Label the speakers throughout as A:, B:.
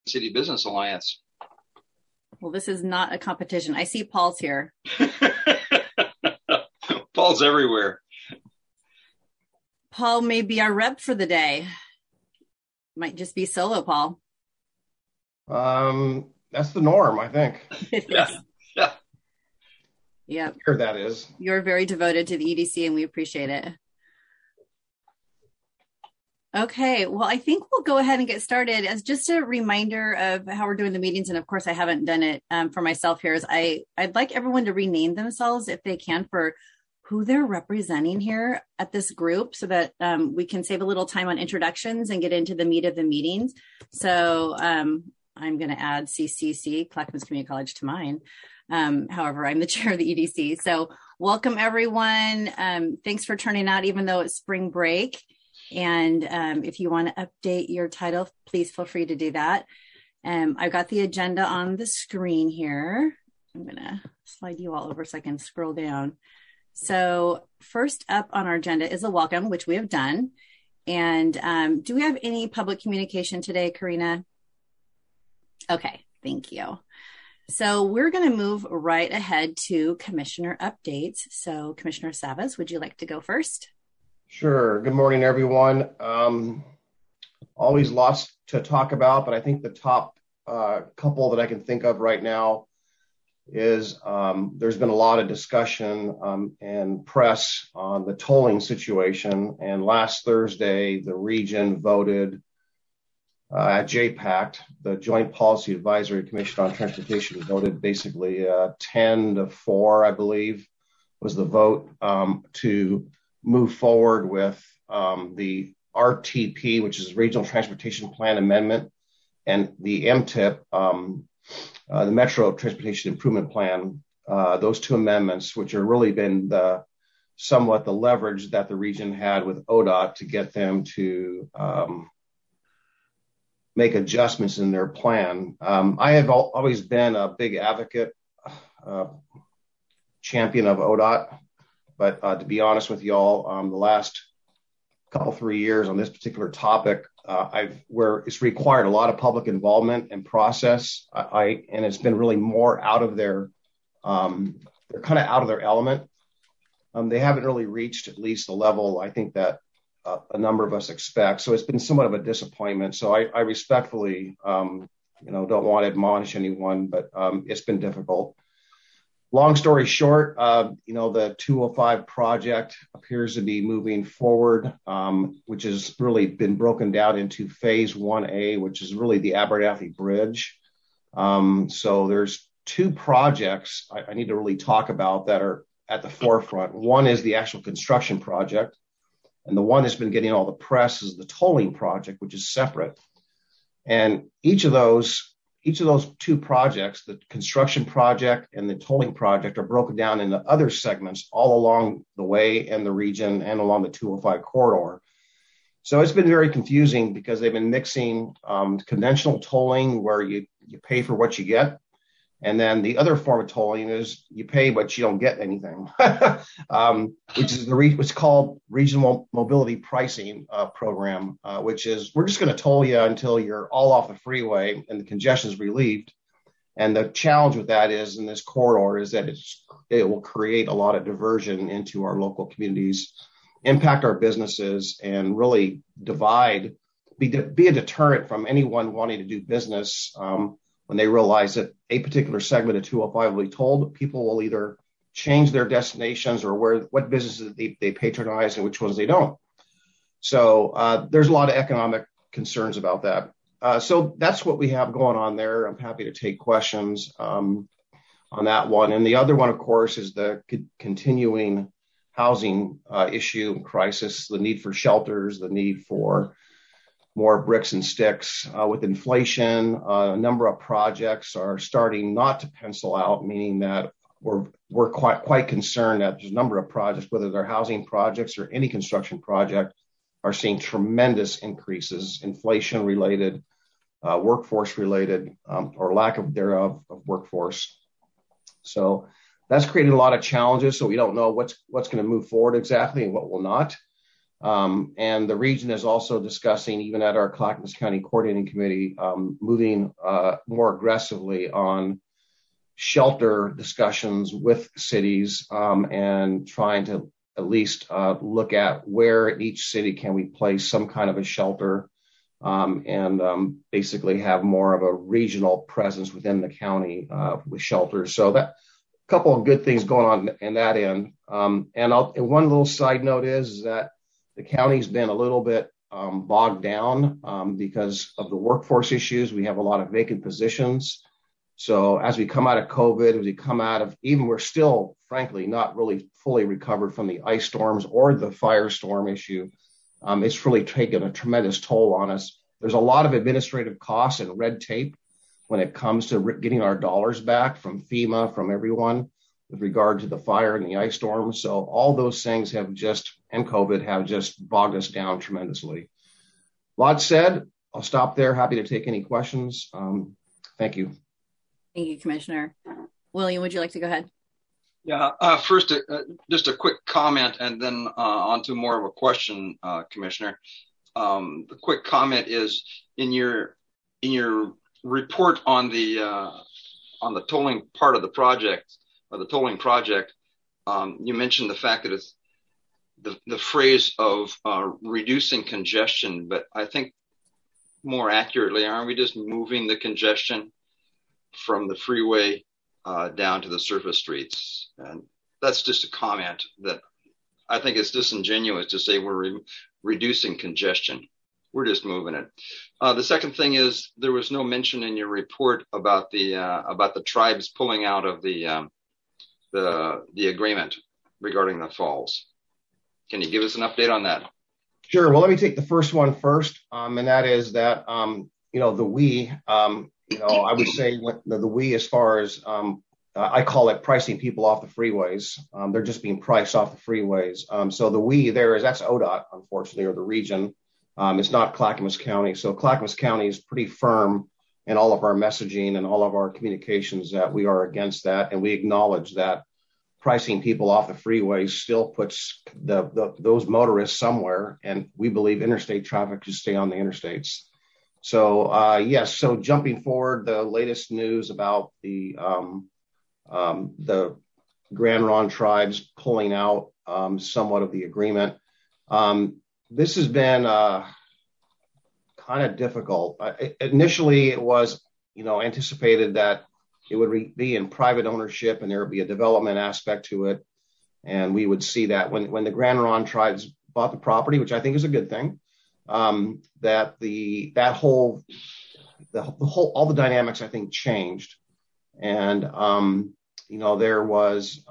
A: City Business Alliance.
B: Well, this is not a competition. I see Paul's here.
A: Paul's everywhere.
B: Paul may be our rep for the day. Might just be solo, Paul.
C: That's the norm, I think.
A: Yeah.
B: Yep.
C: Here that is.
B: You're very devoted to the EDC, and we appreciate it. Okay, well, I think we'll go ahead and get started. As just a reminder of how we're doing the meetings, and of course, I haven't done it for myself here, is I'd like everyone to rename themselves if they can for who they're representing here at this group so that we can save a little time on introductions and get into the meat of the meetings. So I'm going to add CCC, Clackamas Community College, to mine. However, I'm the chair of the EDC. So welcome, everyone. Thanks for turning out, even though it's spring break. And if you want to update your title, please feel free to do that. I've got the agenda on the screen here. I'm going to slide you all over so I can scroll down. So first up on our agenda is a welcome, which we have done. And do we have any public communication today, Karina? Okay, thank you. So we're going to move right ahead to commissioner updates. So Commissioner Savas, would you like to go first?
C: Sure. Good morning, everyone. Always lots to talk about, but I think the top couple that I can think of right now is there's been a lot of discussion and press on the tolling situation. And last Thursday, the region voted at JPACT, the Joint Policy Advisory Commission on Transportation, voted basically 10-4, I believe, was the vote to move forward with the RTP, which is Regional Transportation Plan Amendment, and the MTIP, the Metro Transportation Improvement Plan, those two amendments, which have really been somewhat the leverage that the region had with ODOT to get them to make adjustments in their plan. I have always been a big advocate, champion of ODOT. But to be honest with y'all, the last couple, 3 years on this particular topic, where it's required a lot of public involvement and process, and it's been really more out of they're kind of out of their element. They haven't really reached at least the level I think that a number of us expect. So it's been somewhat of a disappointment. So I respectfully, don't want to admonish anyone, but it's been difficult. Long story short, the 205 project appears to be moving forward, which has really been broken down into phase 1A, which is really the Abernathy Bridge. So there's two projects I need to really talk about that are at the forefront. One is the actual construction project, and the one that's been getting all the press is the tolling project, which is separate. And each of those two projects, the construction project and the tolling project, are broken down into other segments all along the way and the region and along the 205 corridor. So it's been very confusing because they've been mixing conventional tolling where you pay for what you get. And then the other form of tolling is you pay, but you don't get anything, which is what's called Regional Mobility Pricing Program, which is we're just going to toll you until you're all off the freeway and the congestion is relieved. And the challenge with that is in this corridor is that it will create a lot of diversion into our local communities, impact our businesses, and really be a deterrent from anyone wanting to do business. When they realize that a particular segment of 205 will be told, people will either change their destinations or what businesses they patronize and which ones they don't. So there's a lot of economic concerns about that. So that's what we have going on there. I'm happy to take questions on that one. And the other one, of course, is the continuing housing issue and crisis, the need for shelters, the need for more bricks and sticks. With inflation, a number of projects are starting not to pencil out, meaning that we're quite concerned that there's a number of projects, whether they're housing projects or any construction project, are seeing tremendous increases, inflation-related, workforce-related, or lack of thereof of workforce. So that's created a lot of challenges. So we don't know what's going to move forward exactly and what will not. And the region is also discussing, even at our Clackamas County Coordinating Committee, moving more aggressively on shelter discussions with cities and trying to at least look at where in each city can we place some kind of a shelter and basically have more of a regional presence within the county with shelters. So that a couple of good things going on in that end. And one little side note is that the county's been a little bit bogged down because of the workforce issues. We have a lot of vacant positions. So as we come out of COVID, as we come out of, even we're still, frankly, not really fully recovered from the ice storms or the firestorm issue. It's really taken a tremendous toll on us. There's a lot of administrative costs and red tape when it comes to getting our dollars back from FEMA, from everyone with regard to the fire and the ice storm. So all those things have just, and COVID have just bogged us down tremendously. A lot said. I'll stop there. Happy to take any questions. Thank you.
B: Thank you, Commissioner. William, would you like to go ahead?
A: Yeah, first, just a quick comment and then on to more of a question, Commissioner. The quick comment is in your report on the tolling part of the project, or the tolling project, you mentioned the fact that it's the phrase of reducing congestion, but I think more accurately, aren't we just moving the congestion from the freeway down to the surface streets? And that's just a comment that I think it's disingenuous to say we're reducing congestion. We're just moving it. The second thing is there was no mention in your report about the tribes pulling out of the agreement regarding the falls. Can you give us an update on that?
C: Sure. Well, let me take the first one first, and that is that the we. I would say the we, as far as I call it pricing people off the freeways. They're just being priced off the freeways. So the we there is, that's ODOT, unfortunately, or the region. It's not Clackamas County. So Clackamas County is pretty firm in all of our messaging and all of our communications that we are against that. And we acknowledge that pricing people off the freeways still puts those motorists somewhere. And we believe interstate traffic should stay on the interstates. So, yes. So jumping forward, the latest news about the Grand Ronde tribes pulling out somewhat of the agreement. This has been kind of difficult. Initially, it was, anticipated that it would be in private ownership and there would be a development aspect to it. And we would see that when the Grand Ronde tribes bought the property, which I think is a good thing. That all the dynamics I think changed, and there was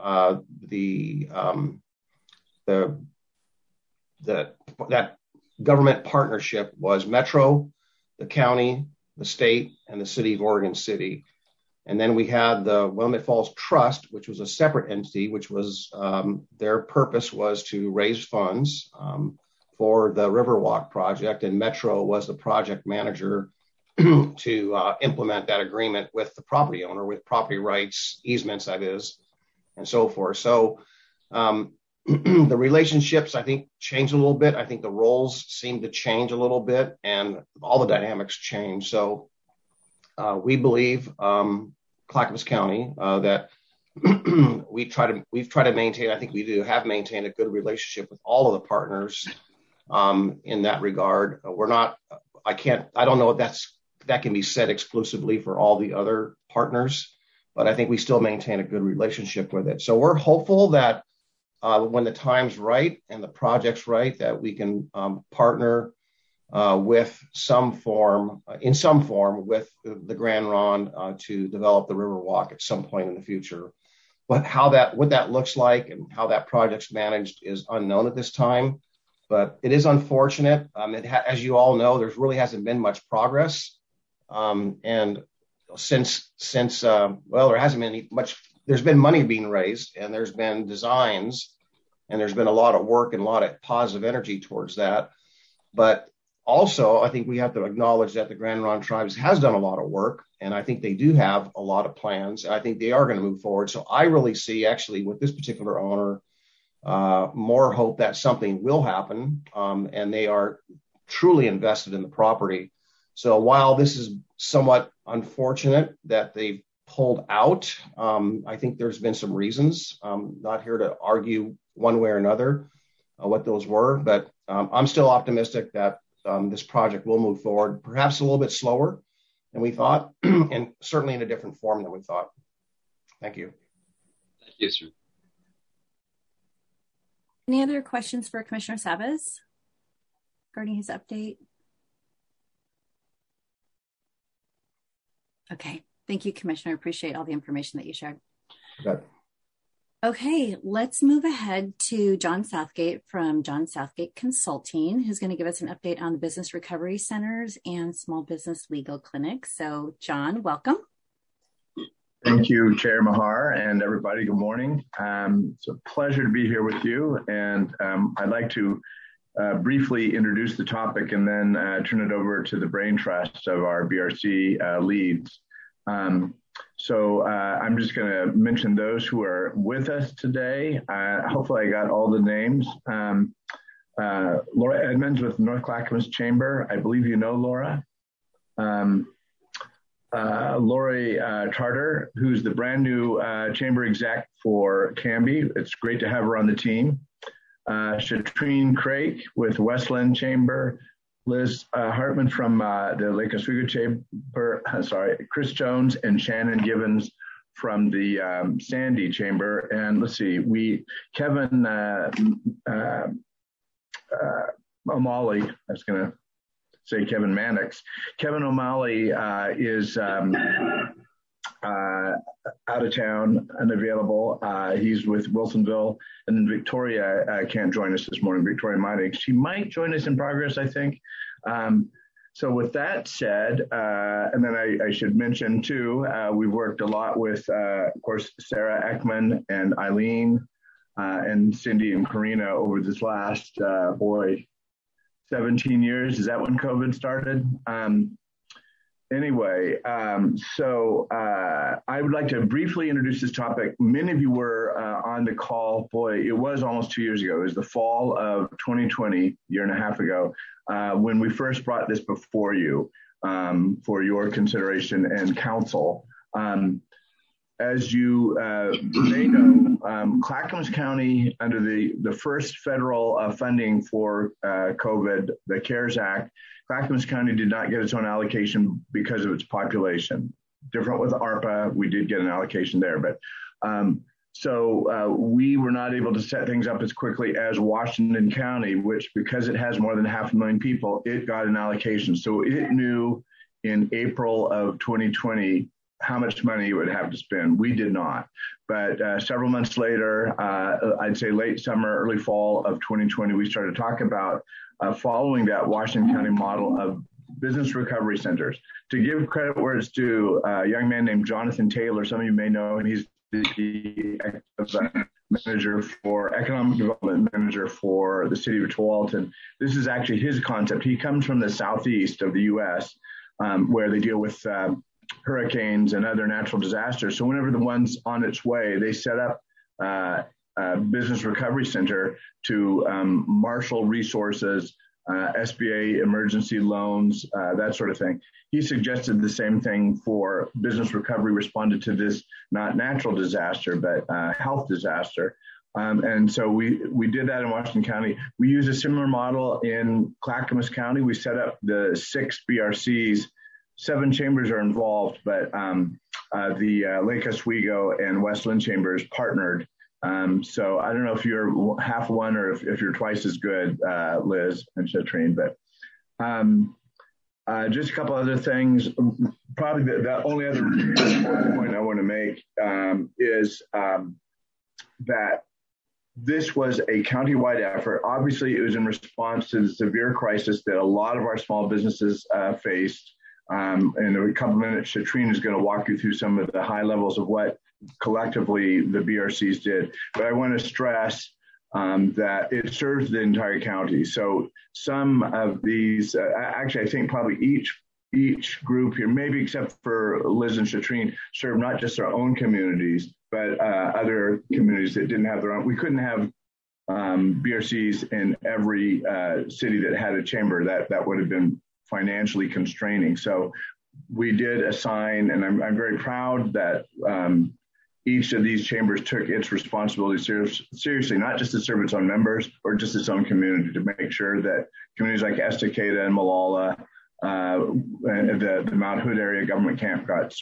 C: that government partnership was Metro, the county, the state, and the city of Oregon City, and then we had the Willamette Falls Trust, which was a separate entity, which was their purpose was to raise funds for the Riverwalk project, and Metro was the project manager to implement that agreement with the property owner, with property rights, easements, that is, and so forth. So the relationships, I think, changed a little bit. I think the roles seemed to change a little bit, and all the dynamics changed. So we believe, Clackamas County, that we've tried to maintain, I think we have maintained a good relationship with all of the partners. In that regard, I don't know if that can be said exclusively for all the other partners, but I think we still maintain a good relationship with it. So we're hopeful that when the time's right and the project's right, that we can partner in some form with the Grand Ronde to develop the Riverwalk at some point in the future. But what that looks like and how that project's managed is unknown at this time. But it is unfortunate. As you all know, there really hasn't been much progress. And since there hasn't been much, there's been money being raised and there's been designs and there's been a lot of work and a lot of positive energy towards that. But also, I think we have to acknowledge that the Grand Ronde Tribes has done a lot of work, and I think they do have a lot of plans. And I think they are going to move forward. So I really see, actually, with this particular owner, more hope that something will happen, and they are truly invested in the property. So while this is somewhat unfortunate that they've pulled out, I think there's been some reasons. Not here to argue one way or another what those were, but I'm still optimistic that this project will move forward, perhaps a little bit slower than we thought, and certainly in a different form than we thought. Thank you.
A: Thank you, sir.
B: Any other questions for Commissioner Sabas regarding his update? Okay. Thank you, Commissioner. Appreciate all the information that you shared.
C: Good.
B: Okay, let's move ahead to John Southgate from John Southgate Consulting, who's going to give us an update on the business recovery centers and small business legal clinics. So, John, welcome.
D: Thank you, Chair Mahar, and everybody. Good morning. It's a pleasure to be here with you, and I'd like to briefly introduce the topic and then turn it over to the brain trust of our BRC leads. So I'm just going to mention those who are with us today. Hopefully I got all the names. Laura Edmonds with North Clackamas Chamber. I believe you know Laura. Lori Tarter, who's the brand new chamber exec for Canby. It's great to have her on the team. Shatrine Craig with Westland Chamber. Liz Hartman from the Lake Oswego Chamber, Chris Jones and Shannon Givens from the Sandy Chamber. And let's see, Kevin O'Malley, I was going to say Kevin Mannix. Kevin O'Malley is out of town, unavailable. He's with Wilsonville, and then Victoria can't join us this morning. Victoria Mining. She might join us in progress, I think. So with that said, and then I should mention too, we've worked a lot with, of course, Sarah Ekman and Eileen and Cindy and Karina over this last, 17 years. Is that when COVID started? Anyway, so I would like to briefly introduce this topic. Many of you were on the call. Boy, it was almost 2 years ago. It was the fall of 2020, a year and a half ago, when we first brought this before you for your consideration and counsel. As you may know, Clackamas County, under the first federal funding for COVID, the CARES Act, Clackamas County did not get its own allocation because of its population. Different with ARPA, we did get an allocation there, but so we were not able to set things up as quickly as Washington County, which, because it has more than 500,000 people, it got an allocation. So it knew in April of 2020 how much money it would have to spend. We did not. But several months later, I'd say late summer, early fall of 2020, we started talking about following that Washington County model of business recovery centers. To give credit where it's due, a young man named Jonathan Taylor, some of you may know, and he's the manager for economic development manager for the city of Tualatin. This is actually his concept. He comes from the southeast of the U.S., where they deal with hurricanes and other natural disasters. So whenever the one's on its way, they set up a business recovery center to marshal resources, SBA emergency loans, that sort of thing. He suggested the same thing for business recovery, responded to this not natural disaster, but health disaster. And so we did that in Washington County. We use a similar model in Clackamas County. We set up the 6 BRCs. 7 chambers are involved, but the Lake Oswego and Westland chambers partnered. So I don't know if you're half one or if you're twice as good, Liz and Shatrine, but just a couple other things. Probably the only other point I want to make is that this was a countywide effort. Obviously, it was in response to the severe crisis that a lot of our small businesses faced. And in a couple minutes, Shatrine is going to walk you through some of the high levels of what collectively the BRCs did. But I want to stress that it serves the entire county. So some of these, actually, I think probably each group here, maybe except for Liz and Shatrine, serve not just their own communities, but other communities that didn't have their own. We couldn't have BRCs in every city that had a chamber. That would have been financially constraining. So we did assign, and I'm very proud that each of these chambers took its responsibility seriously, not just to serve its own members or just its own community, to make sure that communities like Estacada and Molalla, the Mount Hood area government camp got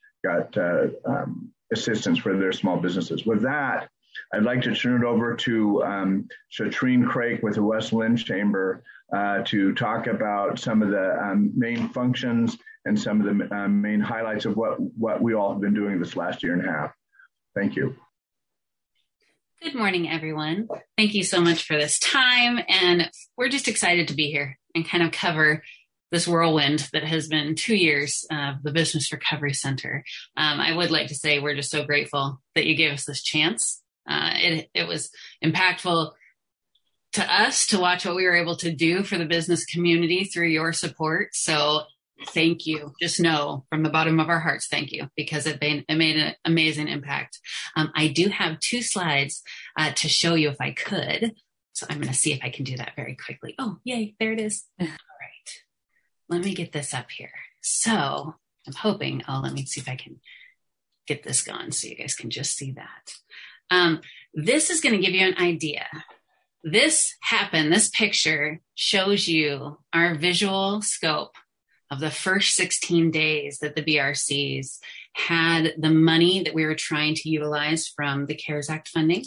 D: assistance for their small businesses. With that, I'd like to turn it over to Shatreen Craik with the West Lynn Chamber to talk about some of the main functions and some of the main highlights of what we all have been doing this last year and a half. Thank you.
E: Good morning, everyone. Thank you so much for this time. And we're just excited to be here and kind of cover this whirlwind that has been 2 years of the Business Recovery Center. I would like to say we're just so grateful that you gave us this chance. It was impactful to us to watch what we were able to do for the business community through your support. So thank you. Just know from the bottom of our hearts, thank you, because it made an amazing impact. I do have 2 slides to show you if I could. So I'm going to see if I can do that very quickly. Oh, yay, there it is. All right. Let me get this up here. So I'm hoping, let me see if I can get this going so you guys can just see that. This is going to give you an idea. This picture shows you our visual scope of the first 16 days that the BRCs had the money that we were trying to utilize from the CARES Act funding.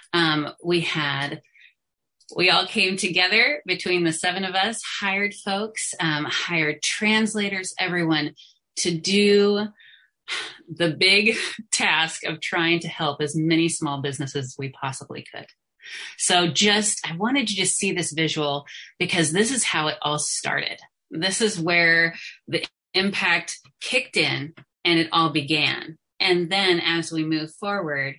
E: We all came together between the 7 of us, hired folks, hired translators, everyone to do the big task of trying to help as many small businesses as we possibly could. So I wanted you to see this visual because this is how it all started. This is where the impact kicked in and it all began. And then as we move forward,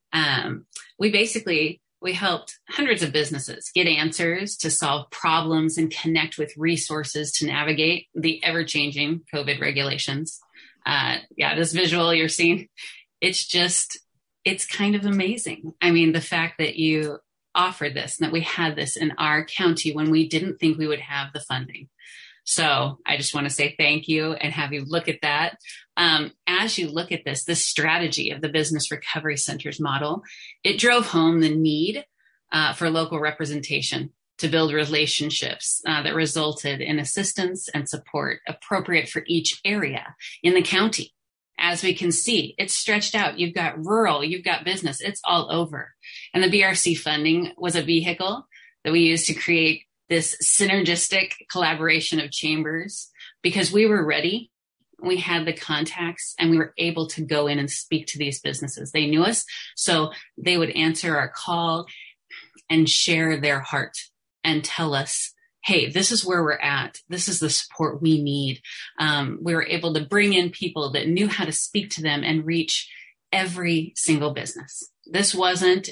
E: we helped hundreds of businesses get answers to solve problems and connect with resources to navigate the ever-changing COVID regulations. This visual you're seeing, it's kind of amazing. I mean, the fact that you offered this, and that we had this in our county when we didn't think we would have the funding. So I just want to say thank you and have you look at that. As you look at this strategy of the Business Recovery Center's model, it drove home the need for local representation to build relationships that resulted in assistance and support appropriate for each area in the county. As we can see, it's stretched out. You've got rural, you've got business, it's all over. And the BRC funding was a vehicle that we used to create this synergistic collaboration of chambers because we were ready. We had the contacts and we were able to go in and speak to these businesses. They knew us, so they would answer our call and share their heart and tell us, hey, this is where we're at. This is the support we need. We were able to bring in people that knew how to speak to them and reach every single business. This wasn't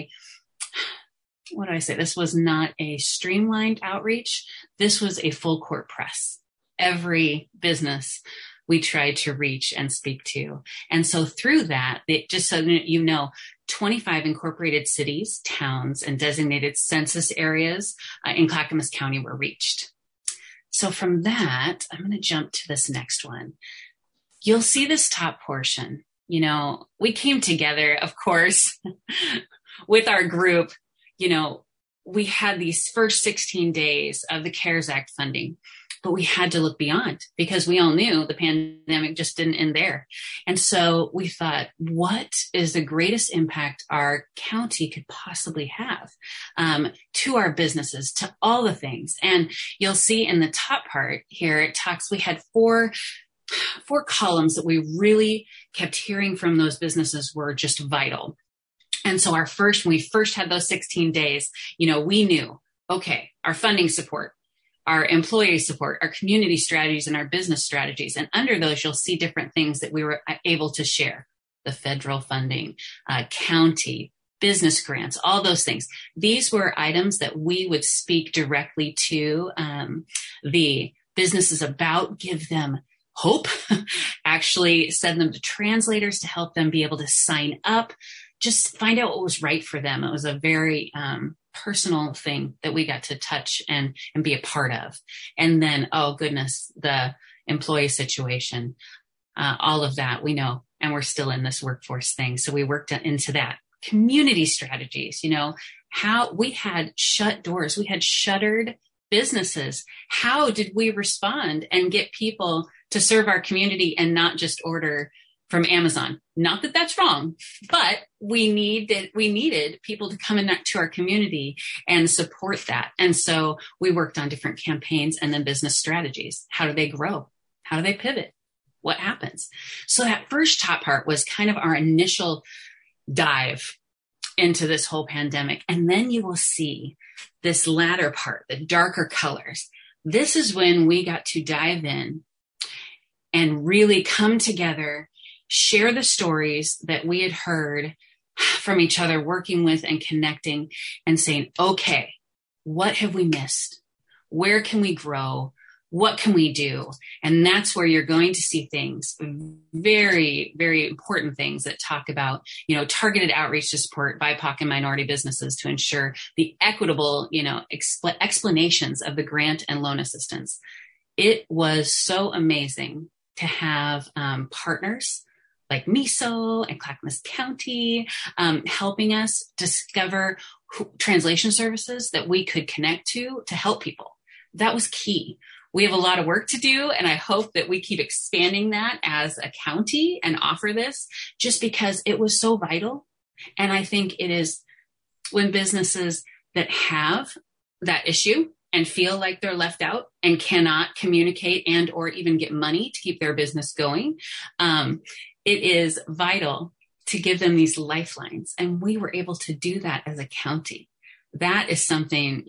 E: this was not a streamlined outreach. This was a full court press. Every business we tried to reach and speak to. And so through that, just so you know, 25 incorporated cities, towns, and designated census areas in Clackamas County were reached. So from that, I'm going to jump to this next one. You'll see this top portion. You know, we came together, of course, with our group. You know, we had these first 16 days of the CARES Act funding, but we had to look beyond because we all knew the pandemic just didn't end there. And so we thought, what is the greatest impact our county could possibly have to our businesses, to all the things? And you'll see in the top part here, it talks, we had four columns that we really kept hearing from those businesses were just vital. And so when we first had those 16 days, you know, we knew, okay, our funding support, our employee support, our community strategies, and our business strategies. And under those, you'll see different things that we were able to share. The federal funding, county, business grants, all those things. These were items that we would speak directly to the businesses about, give them hope, actually send them to translators to help them be able to sign up, just find out what was right for them. It was a very personal thing that we got to touch and be a part of. And then, oh goodness, the employee situation, all of that we know, and we're still in this workforce thing. So we worked into that. Community strategies, how we had shut doors, we had shuttered businesses. How did we respond and get people to serve our community and not just order from Amazon? Not that that's wrong, but we needed people to come in to our community and support that. And so we worked on different campaigns and then business strategies. How do they grow? How do they pivot? What happens? So that first top part was kind of our initial dive into this whole pandemic. And then you will see this latter part, the darker colors. This is when we got to dive in and really come together, share the stories that we had heard from each other, working with and connecting and saying, okay, what have we missed? Where can we grow? What can we do? And that's where you're going to see things, very, very important things that talk about, targeted outreach to support BIPOC and minority businesses to ensure the equitable, explanations of the grant and loan assistance. It was so amazing to have partners like MISO and Clackamas County helping us discover translation services that we could connect to help people. That was key. We have a lot of work to do, and I hope that we keep expanding that as a county and offer this just because it was so vital. And I think it is when businesses that have that issue and feel like they're left out and cannot communicate and or even get money to keep their business going, it is vital to give them these lifelines. And we were able to do that as a county. That is something,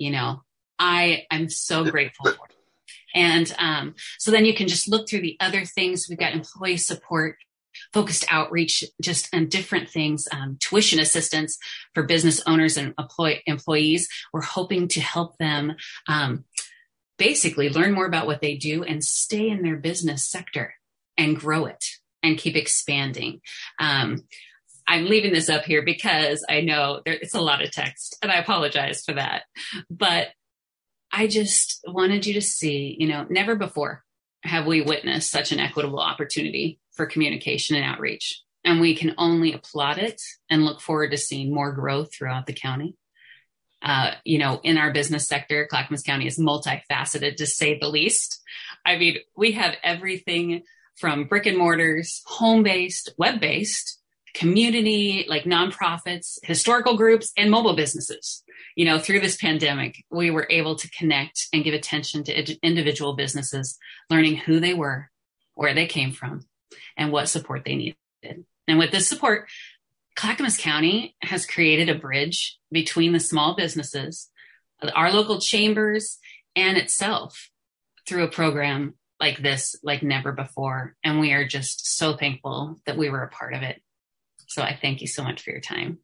E: I'm so grateful for. And so then you can just look through the other things. We've got employee support, focused outreach, just on different things, tuition assistance for business owners and employees. We're hoping to help them basically learn more about what they do and stay in their business sector and grow it and keep expanding. I'm leaving this up here because I know it's a lot of text, and I apologize for that. But I just wanted you to see, never before have we witnessed such an equitable opportunity for communication and outreach. And we can only applaud it and look forward to seeing more growth throughout the county. In our business sector, Clackamas County is multifaceted, to say the least. I mean, we have everything from brick and mortars, home-based, web-based, community, like nonprofits, historical groups, and mobile businesses. Through this pandemic, we were able to connect and give attention to individual businesses, learning who they were, where they came from, and what support they needed. And with this support, Clackamas County has created a bridge between the small businesses, our local chambers, and itself through a program like this, like never before. And we are just so thankful that we were a part of it. So I thank you so much for your time.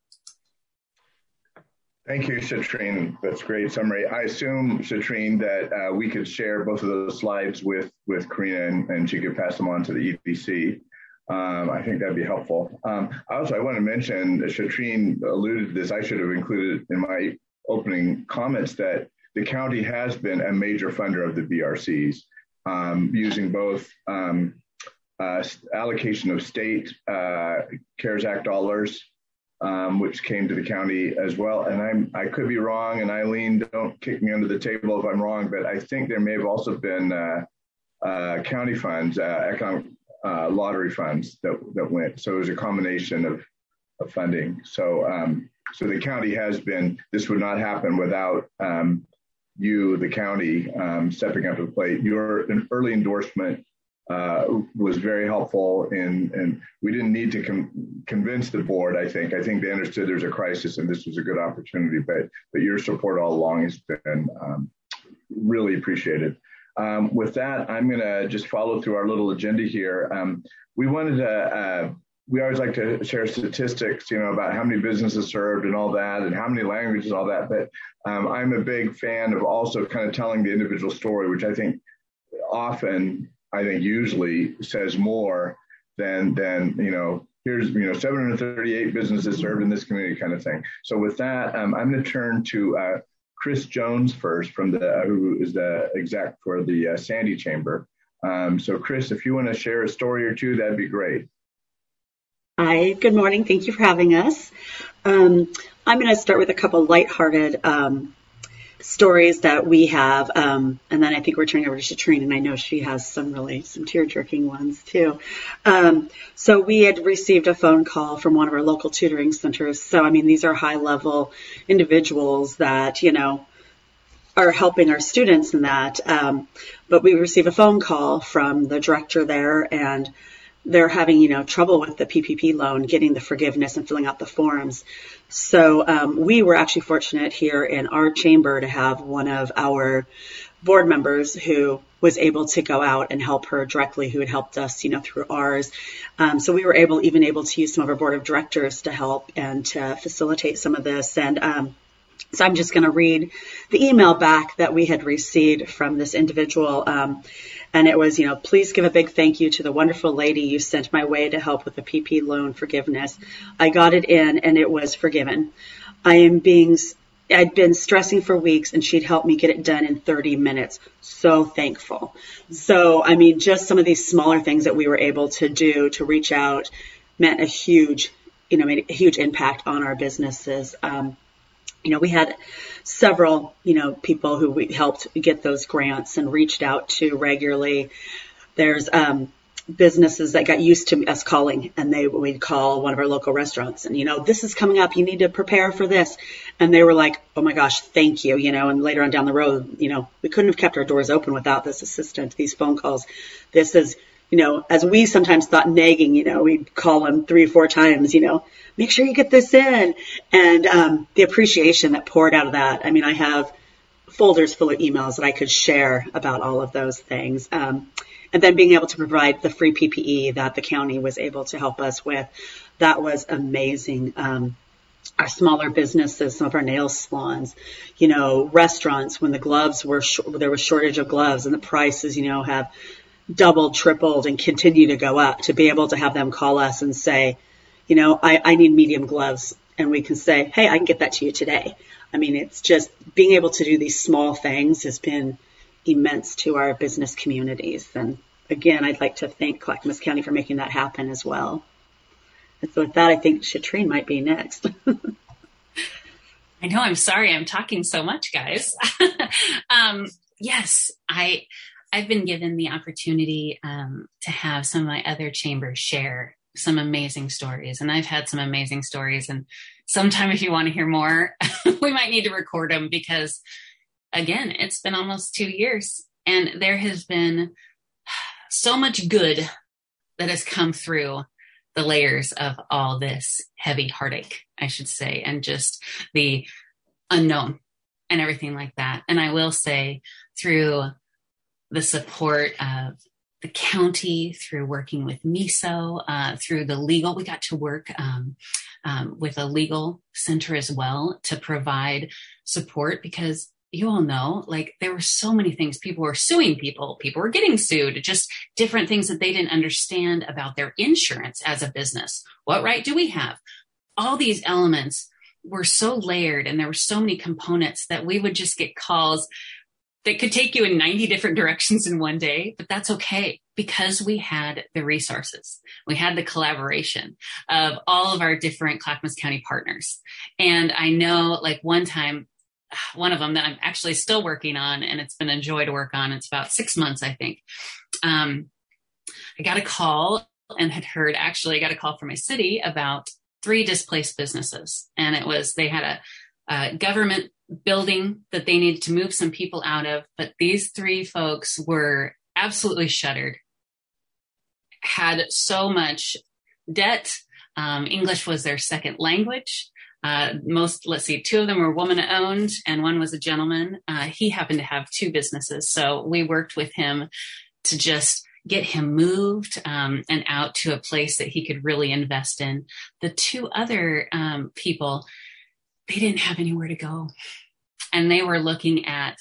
D: Thank you, Shatrine. That's a great summary. I assume, Shatrine, that we could share both of those slides with Karina and she could pass them on to the EPC. I think that'd be helpful. Also, I want to mention, Shatrine alluded to this, I should have included in my opening comments, that the county has been a major funder of the BRCs, using both allocation of state CARES Act dollars, which came to the county as well. And I could be wrong, and Eileen, don't kick me under the table if I'm wrong, but I think there may have also been county funds, economic lottery funds that went. So it was a combination of funding. So the county has been, this would not happen without you, the county, stepping up to the plate. Your early endorsement was very helpful, and we didn't need to convince the board. I think they understood there's a crisis and this was a good opportunity, but your support all along has been really appreciated. With that, I'm going to just follow through our little agenda here. We always like to share statistics, about how many businesses served and all that, and how many languages, all that. But I'm a big fan of also kind of telling the individual story, which I think usually says more than here's 738 businesses served in this community kind of thing. So with that, I'm going to turn to Chris Jones first, who is the exec for the Sandy Chamber. So Chris, if you want to share a story or two, that'd be great.
F: Hi, good morning. Thank you for having us. I'm going to start with a couple lighthearted stories that we have, and then I think we're turning over to Shatrine, and I know she has some tear-jerking ones too. So we had received a phone call from one of our local tutoring centers. So, these are high-level individuals that, are helping our students in that. But we received a phone call from the director there, and they're having, trouble with the PPP loan, getting the forgiveness and filling out the forms. So we were actually fortunate here in our chamber to have one of our board members who was able to go out and help her directly, who had helped us, through ours. So we were able to use some of our board of directors to help and to facilitate some of this. And so I'm just going to read the email back that we had received from this individual. And it was, please give a big thank you to the wonderful lady you sent my way to help with the PP loan forgiveness. I got it in and it was forgiven. I'd been stressing for weeks and she'd helped me get it done in 30 minutes. So thankful. So, just some of these smaller things that we were able to do to reach out made a huge impact on our businesses. We had several, people who we helped get those grants and reached out to regularly. There's businesses that got used to us calling, and we'd call one of our local restaurants and, this is coming up. You need to prepare for this. And they were like, oh my gosh, thank you. And later on down the road, we couldn't have kept our doors open without this assistant, these phone calls. This is, as we sometimes thought nagging, we'd call them 3 or 4 times, make sure you get this in. And the appreciation that poured out of that. I have folders full of emails that I could share about all of those things. And then being able to provide the free PPE that the county was able to help us with, that was amazing. Our smaller businesses, some of our nail salons, restaurants, when the gloves there was shortage of gloves and the prices, have doubled, tripled, and continue to go up, to be able to have them call us and say, I need medium gloves. And we can say, hey, I can get that to you today. It's just being able to do these small things has been immense to our business communities. And again, I'd like to thank Clackamas County for making that happen as well. And so with that, I think Shatrine might be next.
E: I know, I'm sorry I'm talking so much, guys. Yes, I've been given the opportunity to have some of my other chambers share some amazing stories. And I've had some amazing stories. And sometime if you want to hear more, we might need to record them because, again, it's been almost 2 years. And there has been so much good that has come through the layers of all this heavy heartache, I should say, and just the unknown and everything like that. And I will say, through the support of the county, through working with MISO, through the legal, we got to work with a legal center as well to provide support, because you all know, there were so many things. People were suing people were getting sued, just different things that they didn't understand about their insurance as a business. What right do we have? All these elements were so layered, and there were so many components that we would just get calls that could take you in 90 different directions in one day, but that's okay because we had the resources. We had the collaboration of all of our different Clackamas County partners. And I know one time, one of them that I'm actually still working on, and it's been a joy to work on. It's about 6 months, I think. I got a call and I got a call from my city about 3 displaced businesses. And they had a government building that they needed to move some people out of, but these 3 folks were absolutely shuttered, had so much debt. English was their second language. 2 of them were woman-owned and one was a gentleman. He happened to have 2 businesses. So we worked with him to just get him moved and out to a place that he could really invest in. The 2 other people, they didn't have anywhere to go. And they were looking at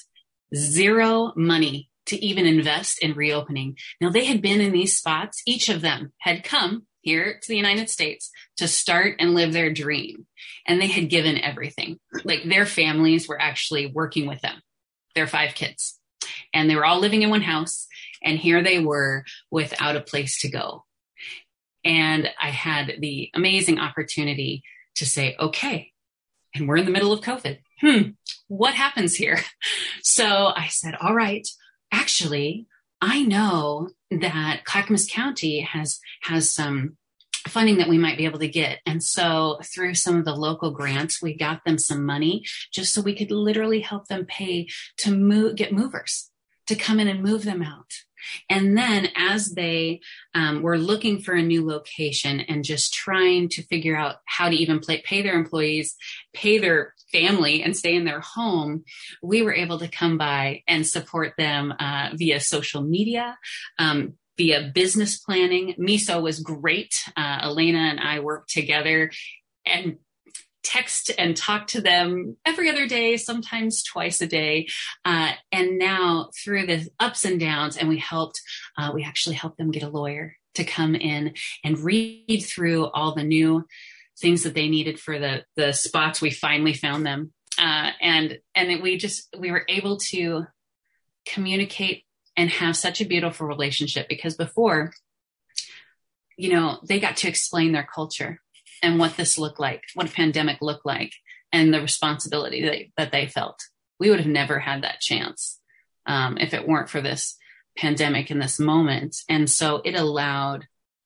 E: 0 money to even invest in reopening. Now, they had been in these spots. Each of them had come here to the United States to start and live their dream. And they had given everything. Like their families were actually working with them, their 5 kids. And they were all living in one house. And here they were without a place to go. And I had the amazing opportunity to say, okay, and we're in the middle of COVID. What happens here? So I said, all right, actually, I know that Clackamas County has some funding that we might be able to get. And so through some of the local grants, we got them some money just so we could literally help them pay to get movers to come in and move them out. And then as they were looking for a new location and just trying to figure out how to even pay their employees, pay their family and stay in their home, we were able to come by and support them via social media, via business planning. MISO was great. Elena and I worked together and text and talk to them every other day, sometimes twice a day. And now through the ups and downs, and we actually helped them get a lawyer to come in and read through all the new things that they needed for the spots. We finally found them. And we were able to communicate and have such a beautiful relationship, because before, they got to explain their culture and what this looked like, what a pandemic looked like, and the responsibility that they felt. We would have never had that chance if it weren't for this pandemic in this moment. And so it allowed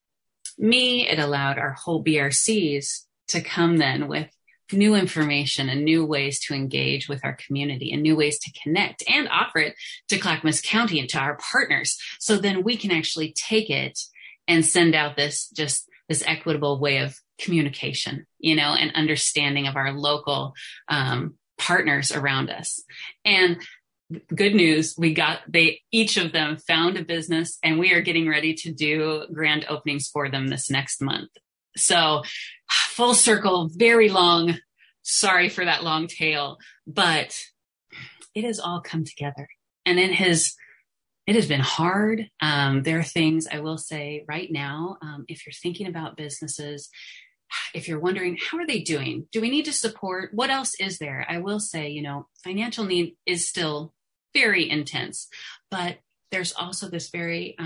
E: our whole BRCs to come then with new information and new ways to engage with our community and new ways to connect and offer it to Clackamas County and to our partners. So then we can actually take it and send out this equitable way of communication, and understanding of our local partners around us. And good news, each of them found a business, and we are getting ready to do grand openings for them this next month. So full circle, very long, sorry for that long tail, but it has all come together, and it has been hard. There are things I will say right now, if you're thinking about businesses, if you're wondering, how are they doing? Do we need to support? What else is there? I will say, financial need is still very intense, but there's also this very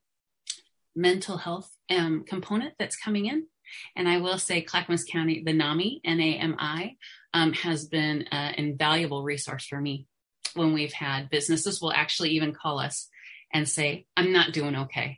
E: mental health component that's coming in. And I will say Clackamas County, the NAMI, N-A-M-I, has been an invaluable resource for me when we've had businesses will actually even call us and say, I'm not doing okay.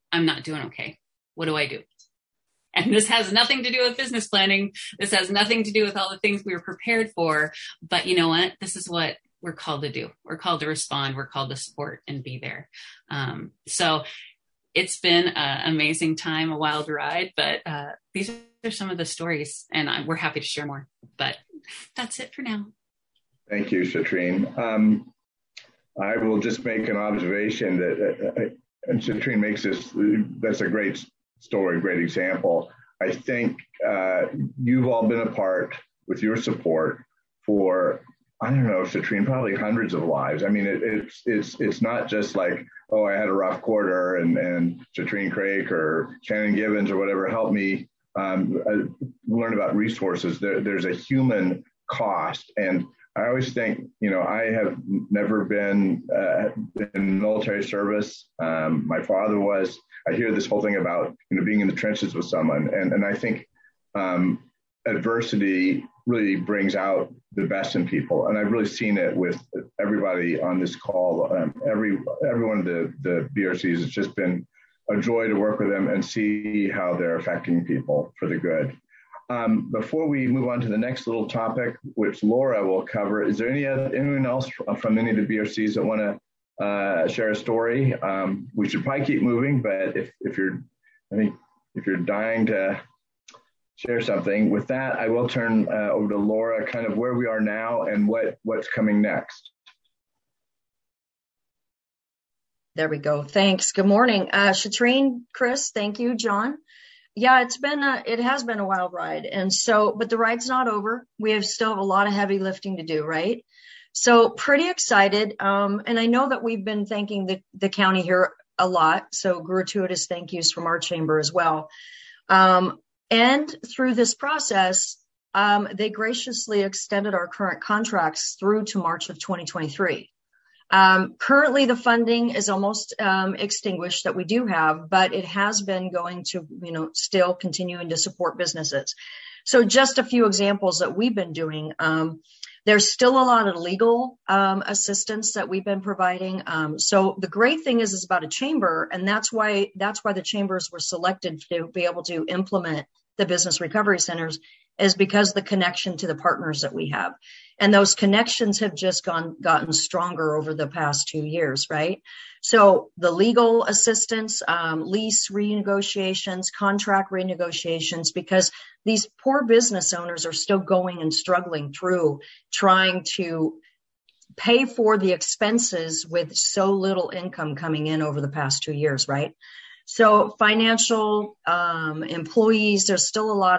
E: What do I do? And this has nothing to do with business planning. This has nothing to do with all the things we were prepared for. But you know what? This is what we're called to do. We're called to respond. We're called to support and be there. So it's been an amazing time, a wild ride. But these are some of the stories, and we're happy to share more. But that's it for now.
D: Thank you, Shatrine. I will just make an observation and Shatrine makes that's a great story, great example. I think you've all been a part with your support for, I don't know, Shatrine, probably hundreds of lives. I mean, it's not just like, oh, I had a rough quarter and Shatrine Craik or Shannon Gibbons or whatever helped me learn about resources. There's a human cost. And I always think, I have never been in military service. My father was. I hear this whole thing about, being in the trenches with someone. And I think adversity really brings out the best in people. And I've really seen it with everybody on this call. Every one of the BRCs, it's just been a joy to work with them and see how they're affecting people for the good. Before we move on to the next little topic, which Laura will cover, is there anyone else from any of the BRCs that want to share a story? We should probably keep moving, but if you're dying to share something, with that, I will turn over to Laura, kind of where we are now and what's coming next.
G: There we go. Thanks. Good morning, Shatrine, Chris. Thank you, John. Yeah, it has been a wild ride. And so, but the ride's not over. We still have a lot of heavy lifting to do, right? So pretty excited. And I know that we've been thanking the county here a lot. So gratuitous thank yous from our chamber as well. And through this process, they graciously extended our current contracts through to March of 2023. Currently, the funding is almost extinguished that we do have, but it has been going to, still continuing to support businesses. So just a few examples that we've been doing. There's still a lot of legal assistance that we've been providing. So the great thing is about a chamber, and that's why the chambers were selected to be able to implement the business recovery centers, is because the connection to the partners that we have. And those connections have just gotten stronger over the past 2 years, right? So the legal assistance, lease renegotiations, contract renegotiations, because these poor business owners are still going and struggling through trying to pay for the expenses with so little income coming in over the past 2 years, right? So financial, employees, there's still a lot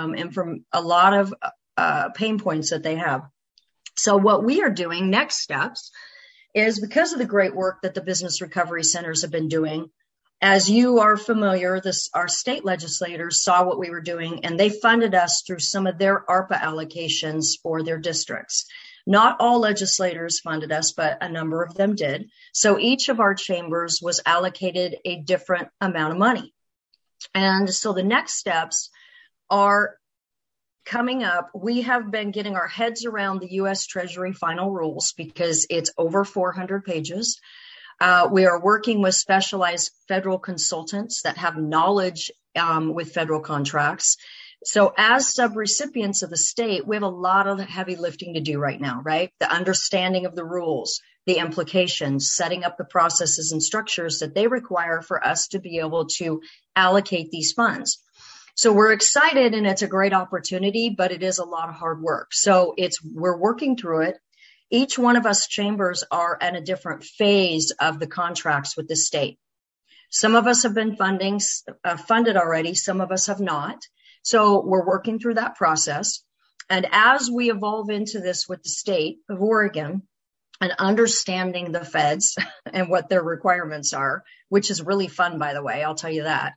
G: of pain points that they have. So what we are doing, next steps, is because of the great work that the business recovery centers have been doing. As you are familiar, our state legislators saw what we were doing, and they funded us through some of their ARPA allocations for their districts. Not all legislators funded us, but a number of them did. So each of our chambers was allocated a different amount of money. And so the next steps are coming up. We have been getting our heads around the U.S. Treasury final rules because it's over 400 pages. We are working with specialized federal consultants that have knowledge with federal contracts. So as subrecipients of the state, we have a lot of heavy lifting to do right now, right? The understanding of the rules, the implications, setting up the processes and structures that they require for us to be able to allocate these funds. So we're excited, and it's a great opportunity, but it is a lot of hard work. So we're working through it. Each one of us chambers are at a different phase of the contracts with the state. Some of us have been funded already. Some of us have not. So we're working through that process. And as we evolve into this with the state of Oregon and understanding the feds and what their requirements are, which is really fun, by the way, I'll tell you that.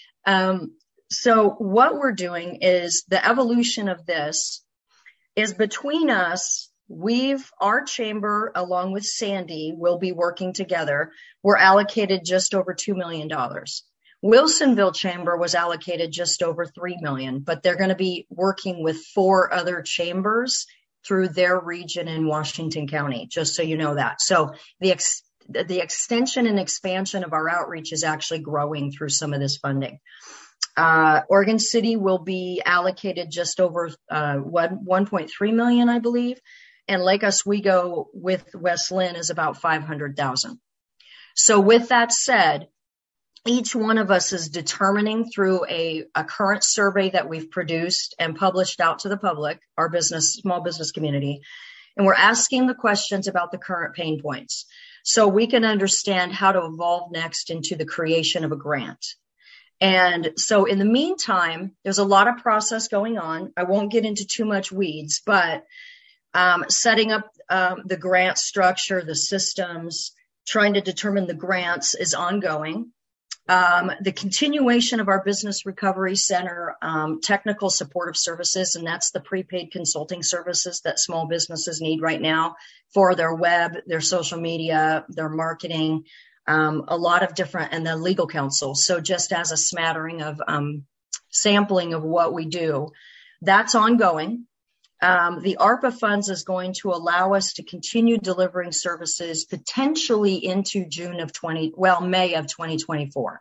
G: So what we're doing is the evolution of this is between us. Our chamber, along with Sandy, will be working together. We're allocated just over $2 million. Wilsonville Chamber was allocated just over $3 million, but they're going to be working with 4 other chambers through their region in Washington County, just so you know that. So the extension and expansion of our outreach is actually growing through some of this funding. Oregon City will be allocated just over $1.3 million, I believe. And Lake Oswego with West Linn is about $500,000. So with that said, each one of us is determining through a current survey that we've produced and published out to the public, our small business community, and we're asking the questions about the current pain points so we can understand how to evolve next into the creation of a grant. And so in the meantime, there's a lot of process going on. I won't get into too much weeds, but setting up the grant structure, the systems, trying to determine the grants is ongoing. The continuation of our business recovery center, technical supportive services, and that's the prepaid consulting services that small businesses need right now for their web, their social media, their marketing, a lot of different, and the legal counsel. So just as a smattering of sampling of what we do, that's ongoing. The ARPA funds is going to allow us to continue delivering services potentially into May of 2024.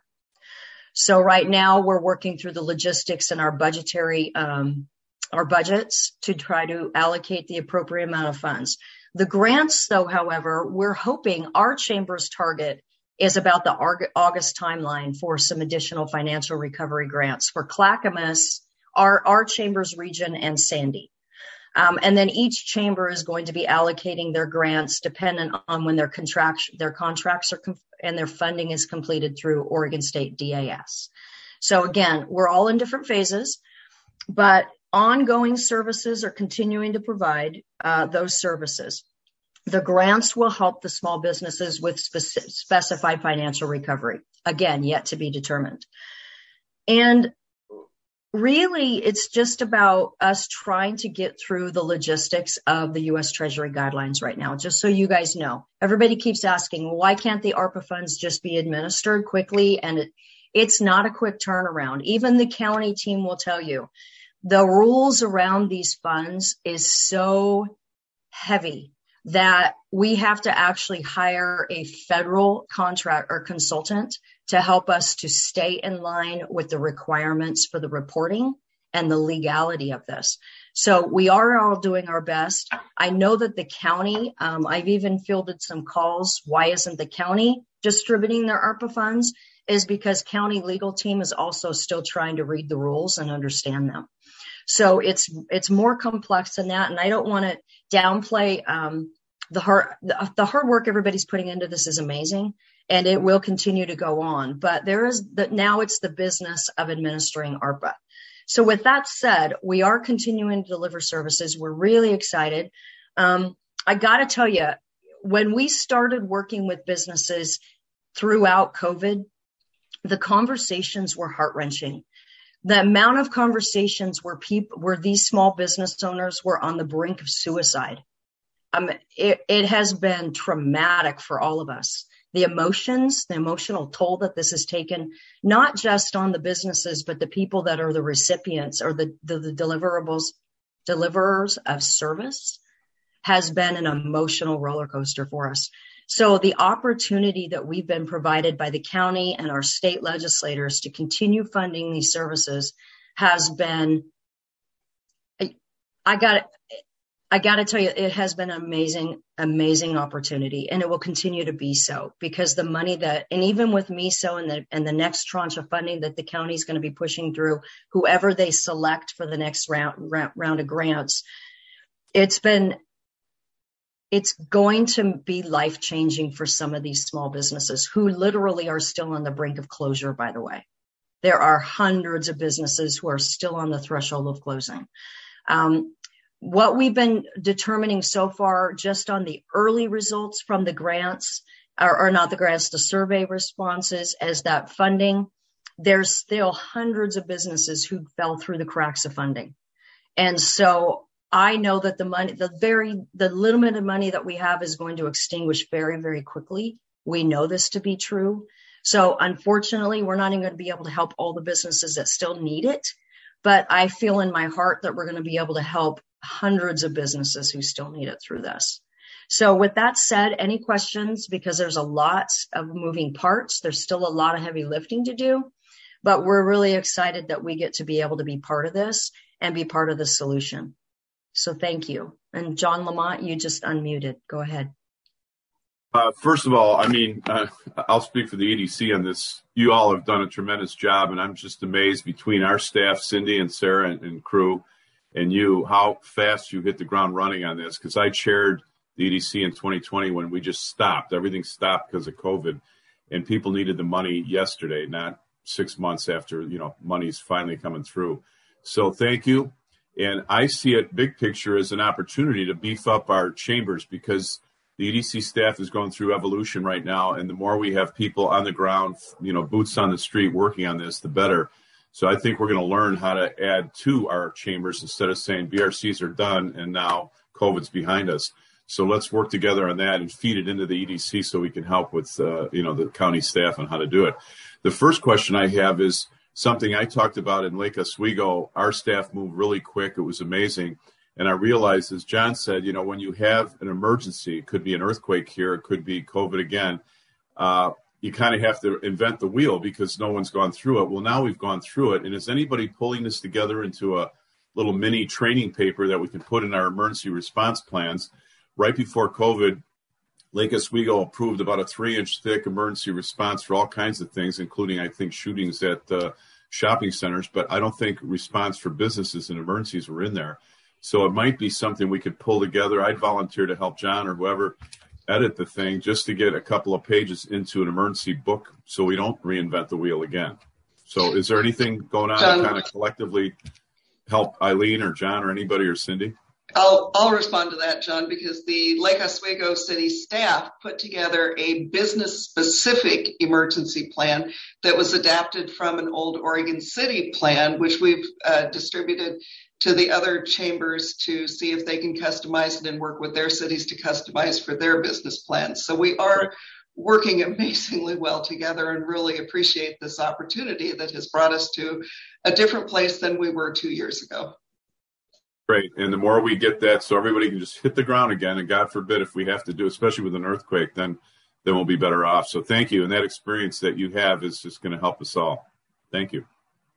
G: So right now we're working through the logistics and our budgetary, our budgets to try to allocate the appropriate amount of funds. The grants, though, however, we're hoping our chamber's target is about the August timeline for some additional financial recovery grants for Clackamas, our chamber's region, and Sandy. And then each chamber is going to be allocating their grants dependent on when their contracts are and their funding is completed through Oregon State DAS. So again, we're all in different phases, but ongoing services are continuing to provide those services. The grants will help the small businesses with specified financial recovery. Again, yet to be determined. And really, it's just about us trying to get through the logistics of the U.S. Treasury guidelines right now. Just so you guys know, everybody keeps asking, well, why can't the ARPA funds just be administered quickly? And it's not a quick turnaround. Even the county team will tell you the rules around these funds is so heavy that we have to actually hire a federal contract or consultant to help us to stay in line with the requirements for the reporting and the legality of this. So we are all doing our best. I know that the county, I've even fielded some calls. Why isn't the county distributing their ARPA funds? Is because county legal team is also still trying to read the rules and understand them. So it's more complex than that. And I don't want to downplay the hard work everybody's putting into this is amazing, and it will continue to go on. But now it's the business of administering ARPA. So with that said, we are continuing to deliver services. We're really excited. I got to tell you, when we started working with businesses throughout COVID, the conversations were heart-wrenching. The amount of conversations where these small business owners were on the brink of suicide. It has been traumatic for all of us. The emotional toll that this has taken, not just on the businesses, but the people that are the recipients or the deliverers of service, has been an emotional roller coaster for us. So the opportunity that we've been provided by the county and our state legislators to continue funding these services has been, I got to tell you, it has been an amazing, amazing opportunity, and it will continue to be so, because the money and even with MISO and the next tranche of funding that the county is going to be pushing through, whoever they select for the next round of grants, it's going to be life-changing for some of these small businesses who literally are still on the brink of closure, by the way. There are hundreds of businesses who are still on the threshold of closing. What we've been determining so far, just on the early results from the grants, or not the grants, the survey responses, as that funding, there's still hundreds of businesses who fell through the cracks of funding. And so I know that the limited money that we have is going to extinguish very, very quickly. We know this to be true. So unfortunately, we're not even going to be able to help all the businesses that still need it. But I feel in my heart that we're going to be able to help hundreds of businesses who still need it through this. So with that said, any questions? Because there's a lot of moving parts. There's still a lot of heavy lifting to do, but we're really excited that we get to be able to be part of this and be part of the solution. So thank you. And John Lamont, you just unmuted. Go ahead.
H: First of all, I'll speak for the EDC on this. You all have done a tremendous job, and I'm just amazed between our staff, Cindy and Sarah and crew, and you, how fast you hit the ground running on this. Because I chaired the EDC in 2020 when we just stopped. Everything stopped because of COVID, and people needed the money yesterday, not 6 months after, money's finally coming through. So thank you. And I see it big picture as an opportunity to beef up our chambers, because the EDC staff is going through evolution right now. And the more we have people on the ground, boots on the street working on this, the better. So I think we're going to learn how to add to our chambers instead of saying BRCs are done and now COVID's behind us. So let's work together on that and feed it into the EDC so we can help with, the county staff on how to do it. The first question I have is something I talked about in Lake Oswego. Our staff moved really quick. It was amazing. And I realized, as John said, when you have an emergency, it could be an earthquake here, it could be COVID again, you kind of have to invent the wheel because no one's gone through it. Well, now we've gone through it. And is anybody pulling this together into a little mini training paper that we can put in our emergency response plans? Right before COVID, Lake Oswego approved about a 3-inch thick emergency response for all kinds of things, including, I think, shootings at shopping centers. But I don't think response for businesses and emergencies were in there. So it might be something we could pull together. I'd volunteer to help John or whoever edit the thing just to get a couple of pages into an emergency book so we don't reinvent the wheel again. So is there anything going on to kind of collectively help Eileen or John or anybody or Cindy?
I: I'll respond to that, John, because the Lake Oswego City staff put together a business-specific emergency plan that was adapted from an old Oregon City plan, which we've distributed to the other chambers to see if they can customize it and work with their cities to customize for their business plans. So we are working amazingly well together and really appreciate this opportunity that has brought us to a different place than we were 2 years ago.
H: Great. And the more we get that, so everybody can just hit the ground again, and God forbid if we have to do, especially with an earthquake, then we'll be better off. So thank you. And that experience that you have is just going to help us all. Thank you.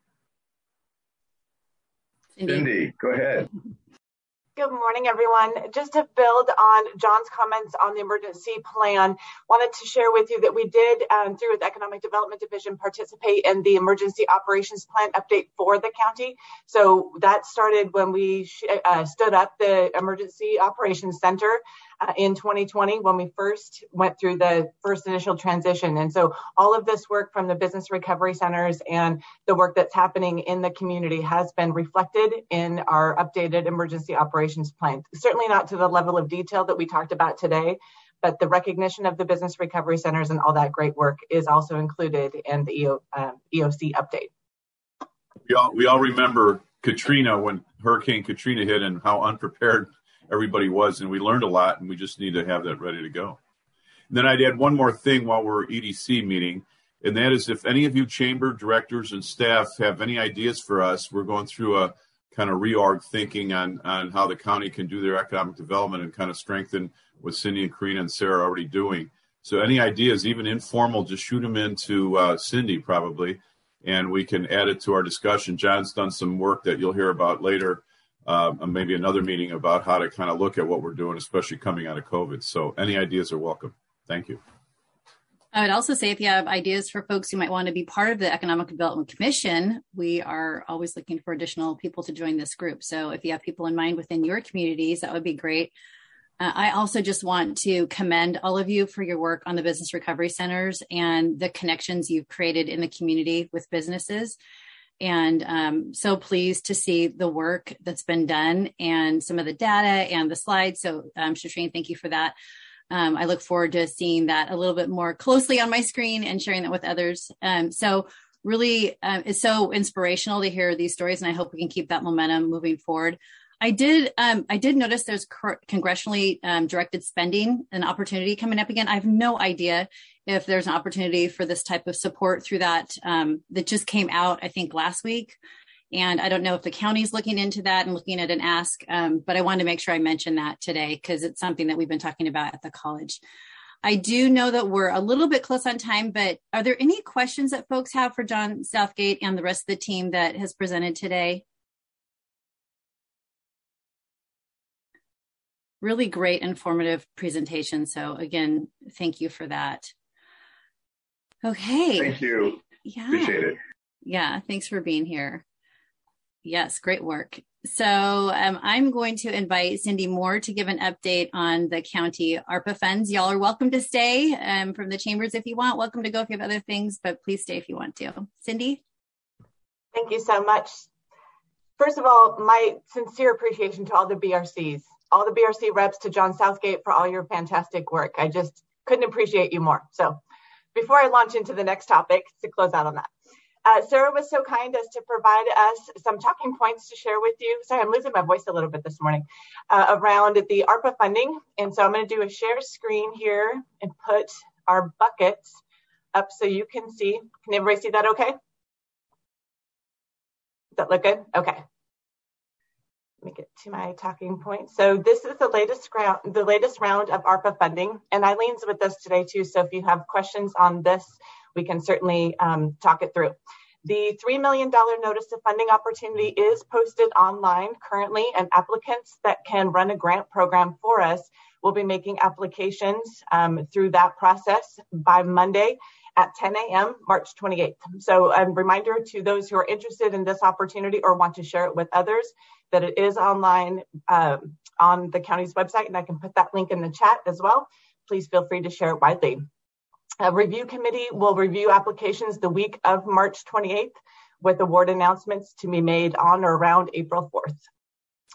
D: Cindy, go ahead.
J: Good morning, everyone. Just to build on John's comments on the emergency plan, wanted to share with you that we did, through the Economic Development Division, participate in the Emergency Operations Plan update for the county. So that started when we stood up the Emergency Operations Center in 2020, when we first went through the first initial transition. And so all of this work from the business recovery centers and the work that's happening in the community has been reflected in our updated emergency operations plan. Certainly not to the level of detail that we talked about today, but the recognition of the business recovery centers and all that great work is also included in the EOC update.
H: We all remember Katrina, when Hurricane Katrina hit, and how unprepared everybody was, and we learned a lot, and we just need to have that ready to go. And then I'd add one more thing while we're EDC meeting, and that is if any of you chamber directors and staff have any ideas for us, we're going through a kind of reorg thinking on how the county can do their economic development and kind of strengthen what Cindy and Karina and Sarah are already doing. So any ideas, even informal, just shoot them into Cindy probably, and we can add it to our discussion. John's done some work that you'll hear about later, maybe another meeting about how to kind of look at what we're doing, especially coming out of COVID. So any ideas are welcome. Thank you.
B: I would also say if you have ideas for folks who might want to be part of the Economic Development Commission, we are always looking for additional people to join this group. So if you have people in mind within your communities, that would be great. I also just want to commend all of you for your work on the business recovery centers and the connections you've created in the community with businesses. And so pleased to see the work that's been done and some of the data and the slides. So Shatreen, thank you for that. I look forward to seeing that a little bit more closely on my screen and sharing that with others. So really, it's so inspirational to hear these stories, and I hope we can keep that momentum moving forward. I did notice there's congressionally directed spending, an opportunity coming up again. I have no idea if there's an opportunity for this type of support through that just came out, I think, last week. And I don't know if the county's looking into that and looking at an ask, but I wanted to make sure I mentioned that today because it's something that we've been talking about at the college. I do know that we're a little bit close on time, but are there any questions that folks have for John Southgate and the rest of the team that has presented today? Really great, informative presentation. So again, thank you for that. Okay.
D: Thank you.
B: Yeah.
D: Appreciate it.
B: Yeah. Thanks for being here. Yes. Great work. So I'm going to invite Cindy Moore to give an update on the county ARPA funds. Y'all are welcome to stay from the chambers if you want. Welcome to go if you have other things, but please stay if you want to. Cindy?
J: Thank you so much. First of all, my sincere appreciation to all the BRCs, all the BRC reps, to John Southgate for all your fantastic work. I just couldn't appreciate you more. So before I launch into the next topic, to close out on that, Sarah was so kind as to provide us some talking points to share with you. Sorry, I'm losing my voice a little bit this morning, around the ARPA funding. And so I'm going to do a share screen here and put our buckets up so you can see. Can everybody see that okay? Does that look good? Okay. Let me get to my talking point. So this is the latest round of ARPA funding, and Eileen's with us today too. So if you have questions on this, we can certainly talk it through. The $3 million notice of funding opportunity is posted online currently, and applicants that can run a grant program for us will be making applications through that process by Monday at 10 a.m., March 28th. So a reminder to those who are interested in this opportunity or want to share it with others that it is online on the county's website, and I can put that link in the chat as well. Please feel free to share it widely. A review committee will review applications the week of March 28th with award announcements to be made on or around April 4th.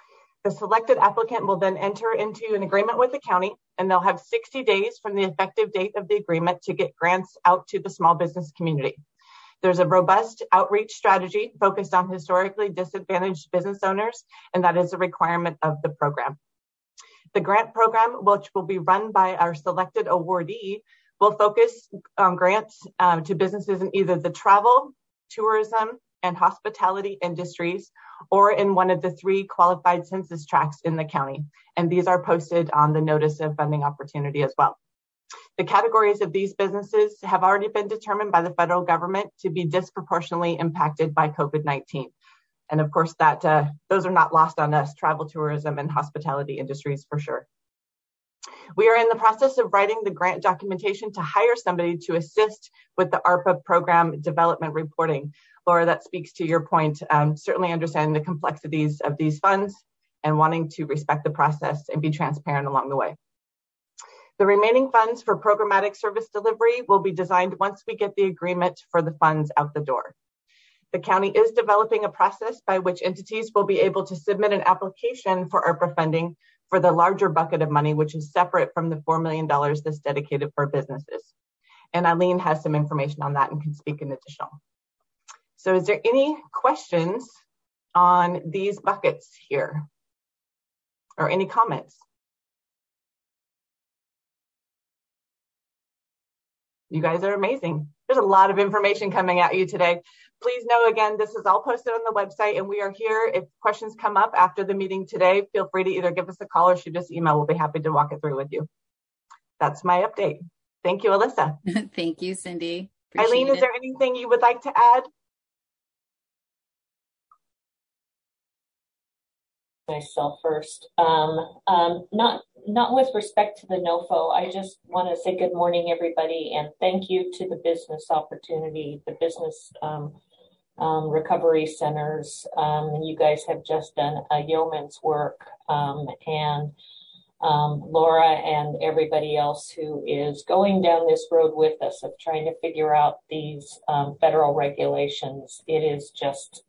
J: The selected applicant will then enter into an agreement with the county, and they'll have 60 days from the effective date of the agreement to get grants out to the small business community. There's a robust outreach strategy focused on historically disadvantaged business owners, and that is a requirement of the program. The grant program, which will be run by our selected awardee, will focus on grants to businesses in either the travel, tourism, and hospitality industries, or in one of the 3 qualified census tracts in the county. And these are posted on the notice of funding opportunity as well. The categories of these businesses have already been determined by the federal government to be disproportionately impacted by COVID-19. And of course, that those are not lost on us, travel, tourism, and hospitality industries for sure. We are in the process of writing the grant documentation to hire somebody to assist with the ARPA program development reporting. Laura, that speaks to your point, certainly understanding the complexities of these funds and wanting to respect the process and be transparent along the way. The remaining funds for programmatic service delivery will be designed once we get the agreement for the funds out the door. The county is developing a process by which entities will be able to submit an application for ARPA funding for the larger bucket of money, which is separate from the $4 million that's dedicated for businesses. And Eileen has some information on that and can speak in additional. So is there any questions on these buckets here or any comments? You guys are amazing. There's a lot of information coming at you today. Please know, again, this is all posted on the website, and we are here. If questions come up after the meeting today, feel free to either give us a call or shoot us an email. We'll be happy to walk it through with you. That's my update. Thank you, Alyssa.
B: Thank you, Cindy.
J: Eileen, is there anything you would like to add?
K: Myself first. Not with respect to the NOFO. I just want to say good morning, everybody, and thank you to the business opportunity, the business recovery centers. You guys have just done a yeoman's work, and Laura and everybody else who is going down this road with us of trying to figure out these federal regulations. It is just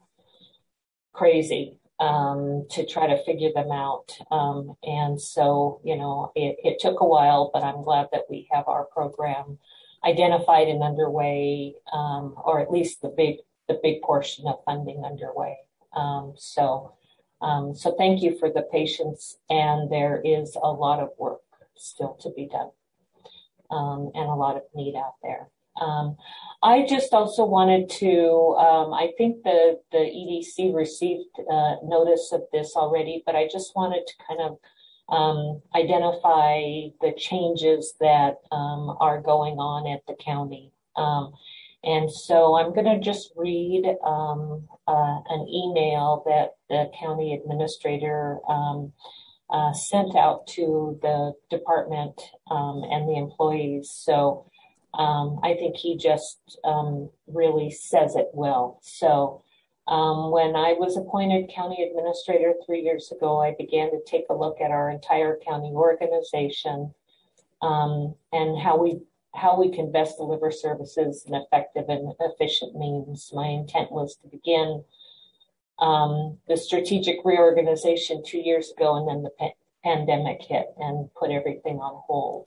K: crazy to try to figure them out. And so, you know, it took a while, but I'm glad that we have our program identified and underway, or at least the big portion of funding underway. So thank you for the patience, and there is a lot of work still to be done, and a lot of need out there. I just also wanted to, I think the EDC received notice of this already, but I just wanted to kind of identify the changes that are going on at the county. And so I'm going to just read an email that the county administrator sent out to the department and the employees. So I think he just really says it well. So when I was appointed county administrator 3 years ago, I began to take a look at our entire county organization and how we can best deliver services in effective and efficient means. My intent was to begin the strategic reorganization 2 years ago, and then the pandemic hit and put everything on hold.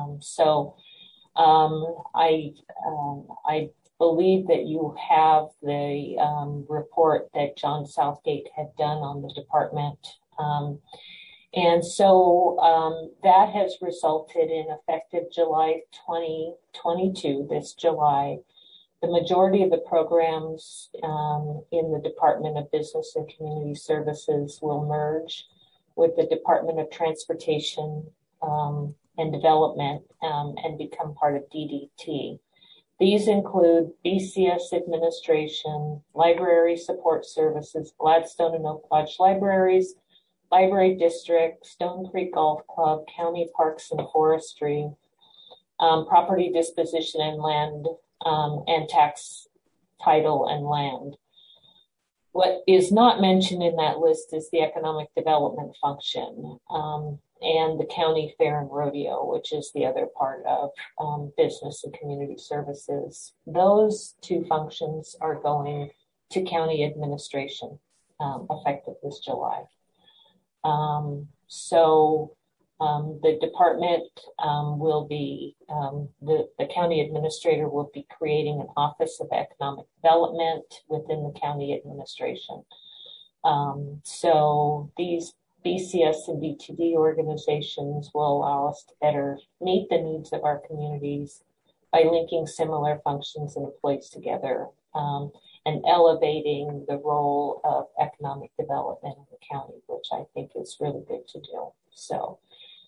K: I believe that you have the report that John Southgate had done on the department. And so that has resulted in, effective July 2022, this July, the majority of the programs in the Department of Business and Community Services will merge with the Department of Transportation and Development and become part of DDT. These include BCS Administration, Library Support Services, Gladstone and Oak Lodge Libraries, Library District, Stone Creek Golf Club, County Parks and Forestry, Property Disposition and Land, and Tax, Title, and Land. What is not mentioned in that list is the Economic Development Function and the County Fair and Rodeo, which is the other part of Business and Community Services. Those two functions are going to county administration effective this July. The department will be, the county administrator will be creating an Office of Economic Development within the county administration. So these BCS and DTD organizations will allow us to better meet the needs of our communities by linking similar functions and employees together, and elevating the role of economic development in the county, which I think is really good to do. So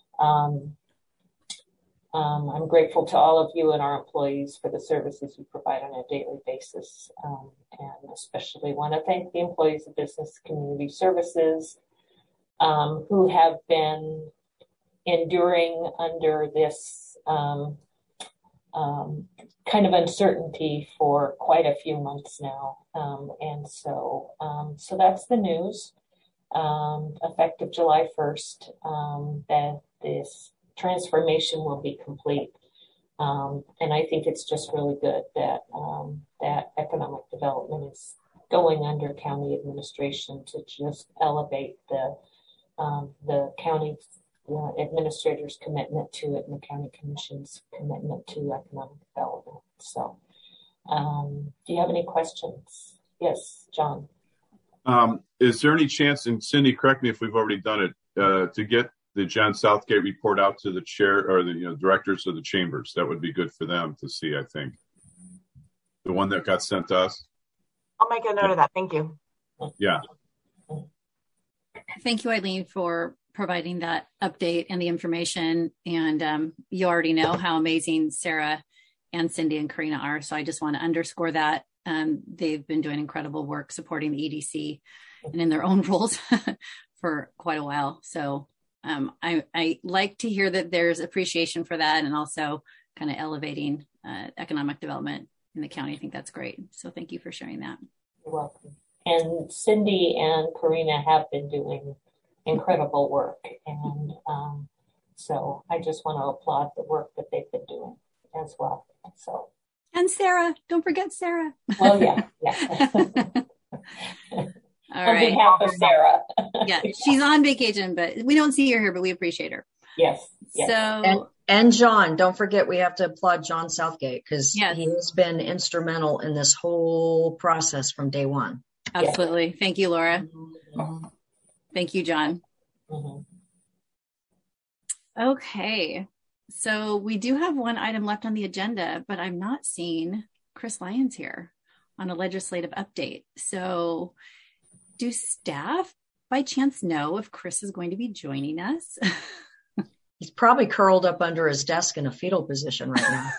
K: I'm grateful to all of you and our employees for the services you provide on a daily basis, and especially want to thank the employees of Business Community Services who have been enduring under this kind of uncertainty for quite a few months now. So that's the news. Effective July 1st, that this transformation will be complete. And I think it's just really good that that economic development is going under county administration to just elevate the county administrator's commitment to it and the county commission's commitment to economic development. So, do you have any questions? Yes, John.
H: Is there any chance, and Cindy, correct me if we've already done it, to get the John Southgate report out to the chair or the directors of the chambers? That would be good for them to see, I think. The one that got sent to us.
J: I'll make a note of that. Thank you.
H: Yeah.
B: Thank you, Eileen, for providing that update and the information. And you already know how amazing Sarah and Cindy and Karina are. So I just want to underscore that. They've been doing incredible work supporting the EDC and in their own roles for quite a while. So I like to hear that there's appreciation for that, and also kind of elevating economic development in the county. I think that's great. So thank you for sharing that.
K: You're welcome. And Cindy and Karina have been doing incredible work. And so I just want to applaud the work that they've been doing as well. So.
B: And Sarah, don't forget Sarah.
K: Well, yeah.
B: All right.
K: On behalf of Sarah.
B: Yeah, she's on vacation, but we don't see her here, but we appreciate her.
K: Yes.
B: So
G: and John, don't forget, we have to applaud John Southgate, because he has been instrumental in this whole process from day one.
B: Absolutely.
G: Yes.
B: Thank you, Laura.
K: Mm-hmm.
B: Thank you, John.
K: Mm-hmm.
B: Okay. So we do have one item left on the agenda, but I'm not seeing Chris Lyons here on a legislative update. So do staff by chance know if Chris is going to be joining us?
G: He's probably curled up under his desk in a fetal position right now.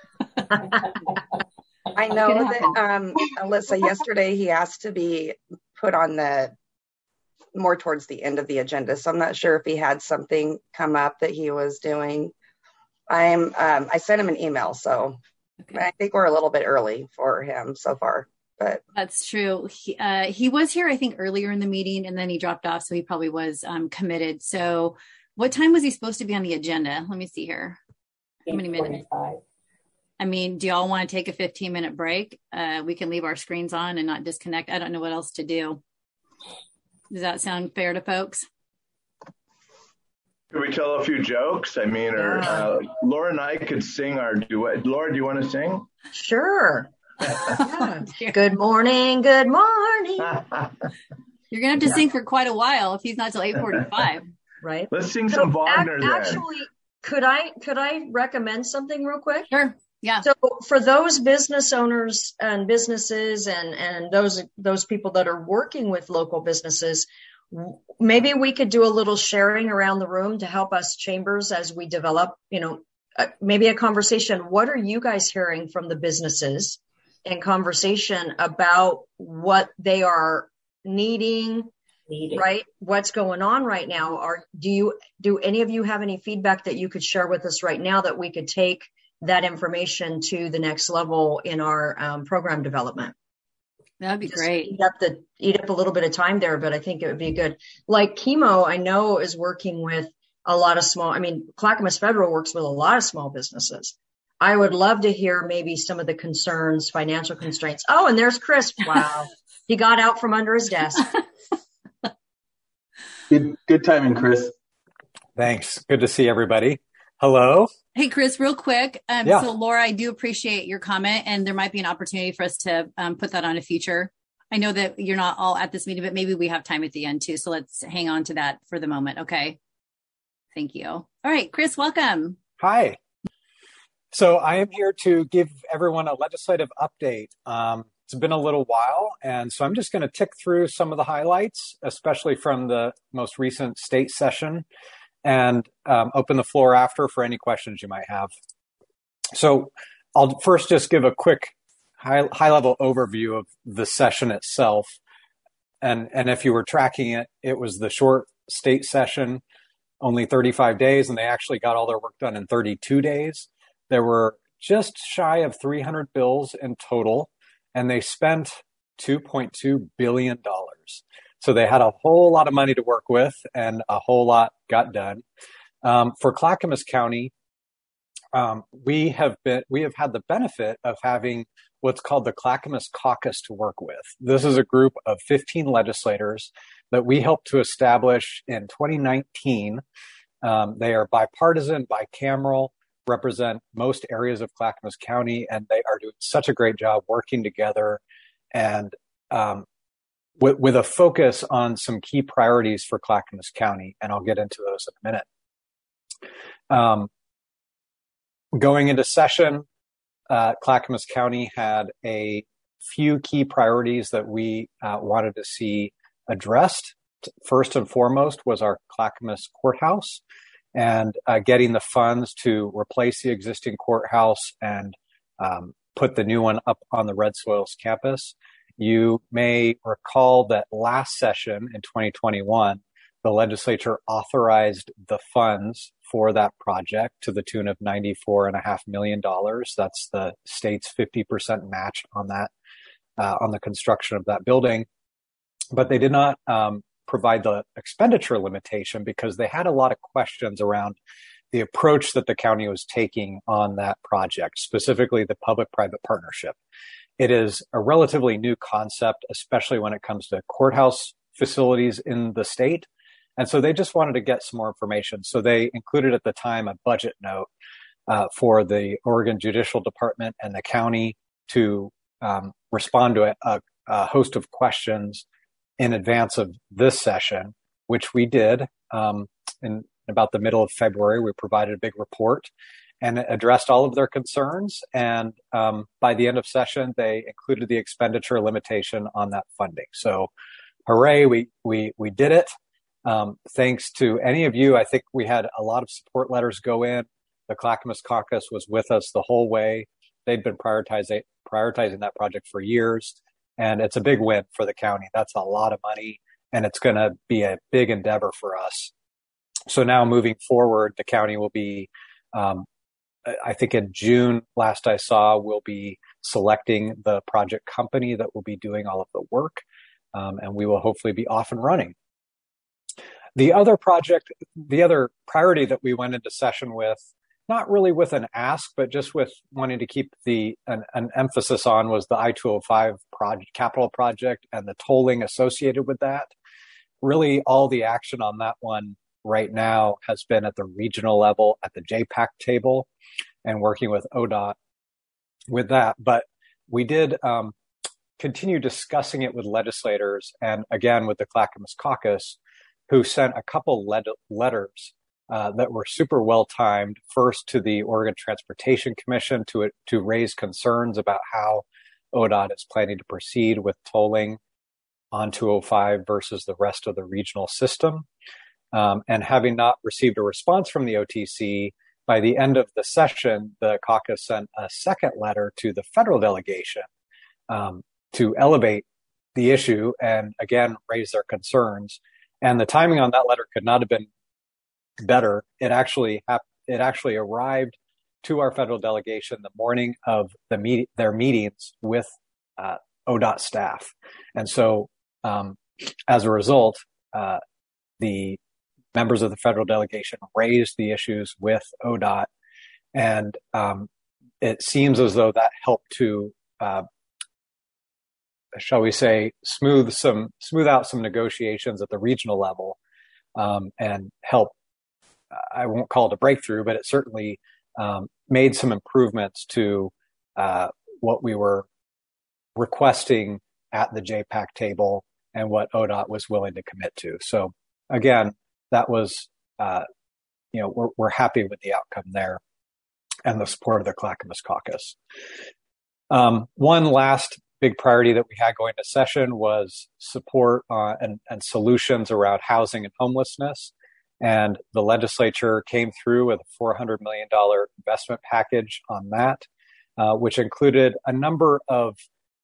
L: I know that Alyssa, yesterday he asked to be put on the more towards the end of the agenda. So I'm not sure if he had something come up that he was doing. I sent him an email, so I think we're a little bit early for him so far. But
B: that's true. He was here, I think, earlier in the meeting, and then he dropped off, so he probably was committed. So what time was he supposed to be on the agenda? Let me see here. How many minutes? I mean, do y'all want to take a 15-minute break? We can leave our screens on and not disconnect. I don't know what else to do. Does that sound fair to folks?
D: Could we tell a few jokes? I mean, or Laura and I could sing our duet. Laura, do you want to sing?
G: Sure. Good morning. Good morning.
B: You're going to have to sing for quite a while if he's not till 8:45.
G: Right.
D: Let's sing some Wagner then.
G: Actually, could I recommend something real quick?
B: Sure. Yeah.
G: So for those business owners and businesses and those people that are working with local businesses, maybe we could do a little sharing around the room to help us chambers as we develop, maybe a conversation. What are you guys hearing from the businesses, and conversation about what they are needing, right? What's going on right now? Do any of you have any feedback that you could share with us right now that we could take that information to the next level in our program development?
B: That'd be great.
G: Eat up a little bit of time there, but I think it would be good. Like Chemo, I know, is working with a lot of Clackamas Federal works with a lot of small businesses. I would love to hear maybe some of the concerns, financial constraints. Oh, and there's Chris. Wow. He got out from under his desk.
M: Good timing, Chris.
N: Thanks. Good to see everybody. Hello.
B: Hey, Chris, real quick.
N: Yeah.
B: So Laura, I do appreciate your comment, and there might be an opportunity for us to put that on a future. I know that you're not all at this meeting, but maybe we have time at the end too. So let's hang on to that for the moment. Okay. Thank you. All right, Chris, welcome.
N: Hi. So I am here to give everyone a legislative update. It's been a little while, and so I'm just going to tick through some of the highlights, especially from the most recent state session, and open the floor after for any questions you might have. So I'll first just give a quick high-level overview of the session itself. And if you were tracking it, it was the short state session, only 35 days, and they actually got all their work done in 32 days. There were just shy of 300 bills in total, and they spent $2.2 billion. So they had a whole lot of money to work with, and a whole lot got done. For Clackamas County, we have had the benefit of having what's called the Clackamas Caucus to work with. This is a group of 15 legislators that we helped to establish in 2019. They are bipartisan, bicameral, represent most areas of Clackamas County, and they are doing such a great job working together and with a focus on some key priorities for Clackamas County, and I'll get into those in a minute. Going into session, Clackamas County had a few key priorities that we wanted to see addressed. First and foremost was our Clackamas Courthouse, and getting the funds to replace the existing courthouse and put the new one up on the Red Soils campus. You may recall that last session in 2021, the legislature authorized the funds for that project to the tune of $94.5 million. That's the state's 50% match on that, on the construction of that building. But they did not provide the expenditure limitation because they had a lot of questions around the approach that the county was taking on that project, specifically the public-private partnership. It is a relatively new concept, especially when it comes to courthouse facilities in the state. And so they just wanted to get some more information. So they included at the time a budget note for the Oregon Judicial Department and the county to respond to a host of questions in advance of this session, which we did. In about the middle of February, we provided a big report and addressed all of their concerns. And by the end of session, they included the expenditure limitation on that funding. So hooray, we did it. Thanks to any of you, I think we had a lot of support letters go in. The Clackamas Caucus was with us the whole way. They'd been prioritizing that project for years. And it's a big win for the county. That's a lot of money, and it's going to be a big endeavor for us. So now moving forward, the county will be, I think in June, last I saw, we'll be selecting the project company that will be doing all of the work, and we will hopefully be off and running. The other priority that we went into session with, not really with an ask, but just with wanting to keep an emphasis on, was the I-205 capital project and the tolling associated with that. Really, all the action on that one right now has been at the regional level, at the JPAC table, and working with ODOT with that. But we did continue discussing it with legislators, and again with the Clackamas Caucus, who sent a couple letters that were super well timed. First to the Oregon Transportation Commission to raise concerns about how ODOT is planning to proceed with tolling on 205 versus the rest of the regional system. And having not received a response from the OTC, by the end of the session, the caucus sent a second letter to the federal delegation to elevate the issue and again raise their concerns. And the timing on that letter could not have been better. It actually arrived to our federal delegation the morning of their meetings with ODOT staff. And so as a result, the members of the federal delegation raised the issues with ODOT. And it seems as though that helped to, shall we say, smooth out some negotiations at the regional level. and help. I won't call it a breakthrough, but it certainly made some improvements to what we were requesting at the JPAC table and what ODOT was willing to commit to. So again, that was, we're happy with the outcome there and the support of the Clackamas Caucus. One last big priority that we had going to session was support and solutions around housing and homelessness. And the legislature came through with a $400 million investment package on that, which included a number of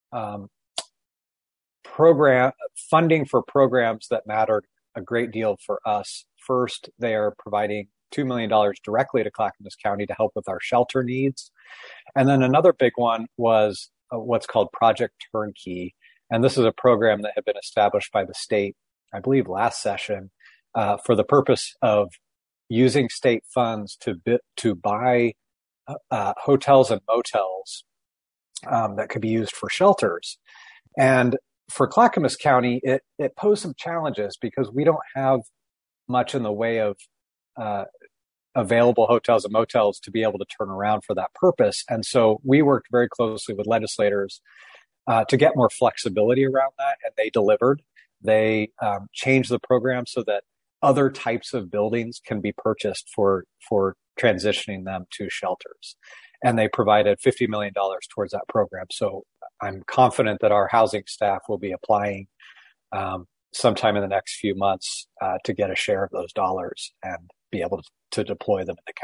N: funding for programs that mattered a great deal for us. First, they are providing $2 million directly to Clackamas County to help with our shelter needs. And then another big one was what's called Project Turnkey. And this is a program that had been established by the state, I believe, last session, for the purpose of using state funds to buy hotels and motels that could be used for shelters. And for Clackamas County, it posed some challenges because we don't have much in the way of available hotels and motels to be able to turn around for that purpose. And so we worked very closely with legislators to get more flexibility around that, and they delivered. They changed the program so that other types of buildings can be purchased for transitioning them to shelters. And they provided $50 million towards that program. So I'm confident that our housing staff will be applying sometime in the next few months to get a share of those dollars and be able to deploy them in the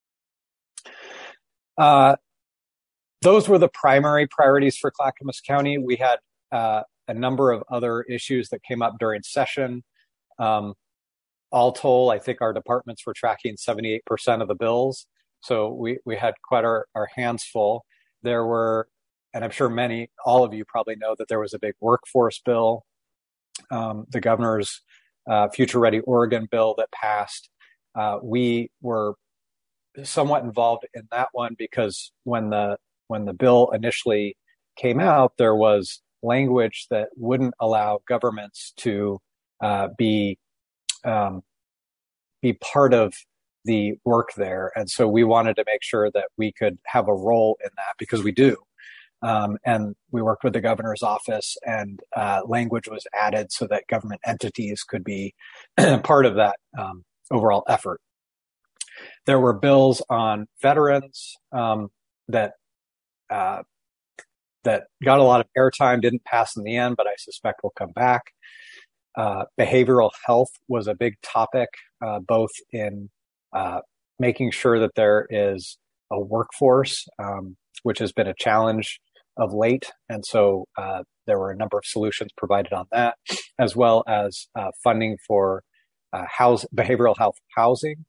N: county. Those were the primary priorities for Clackamas County. We had a number of other issues that came up during session. All told, I think our departments were tracking 78% of the bills. So we had quite our hands full. There were, and I'm sure all of you probably know that there was a big workforce bill, the governor's Future Ready Oregon bill that passed. We were somewhat involved in that one because when the bill initially came out, there was language that wouldn't allow governments to be part of the work there. And so we wanted to make sure that we could have a role in that because we do. And we worked with the governor's office and language was added so that government entities could be part of that overall effort. There were bills on veterans that got a lot of airtime, didn't pass in the end, but I suspect will come back. Behavioral health was a big topic, both in making sure that there is a workforce, which has been a challenge of late. And so there were a number of solutions provided on that, as well as funding for behavioral health housing,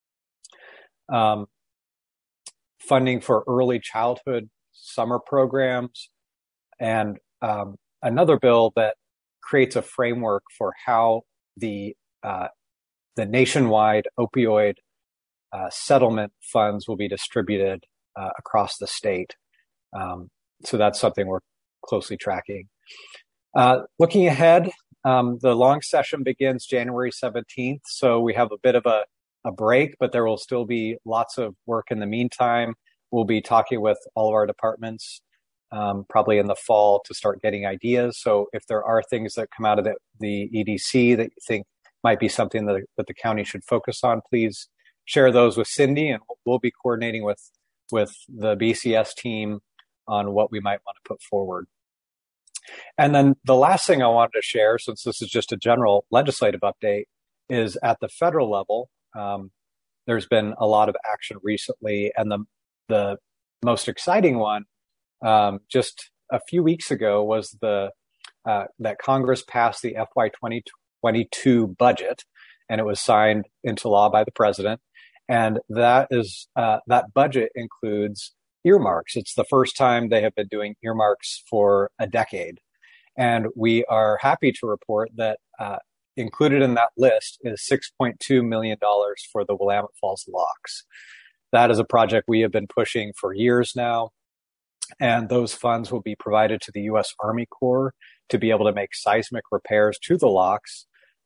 N: funding for early childhood summer programs, and another bill that creates a framework for how the nationwide opioid settlement funds will be distributed across the state. So that's something we're closely tracking. Looking ahead, the long session begins January 17th. So we have a bit of a break, but there will still be lots of work in the meantime. We'll be talking with all of our departments probably in the fall to start getting ideas. So if there are things that come out of the EDC that you think might be something that the county should focus on, please share those with Cindy, and we'll be coordinating with the BCS team on what we might want to put forward. And then the last thing I wanted to share, since this is just a general legislative update, is at the federal level, there's been a lot of action recently, and the most exciting one just a few weeks ago was that Congress passed the FY 2022 budget, and it was signed into law by the president. And that budget includes earmarks. It's the first time they have been doing earmarks for a decade. And we are happy to report that included in that list is $6.2 million for the Willamette Falls locks. That is a project we have been pushing for years now. And those funds will be provided to the U.S. Army Corps to be able to make seismic repairs to the locks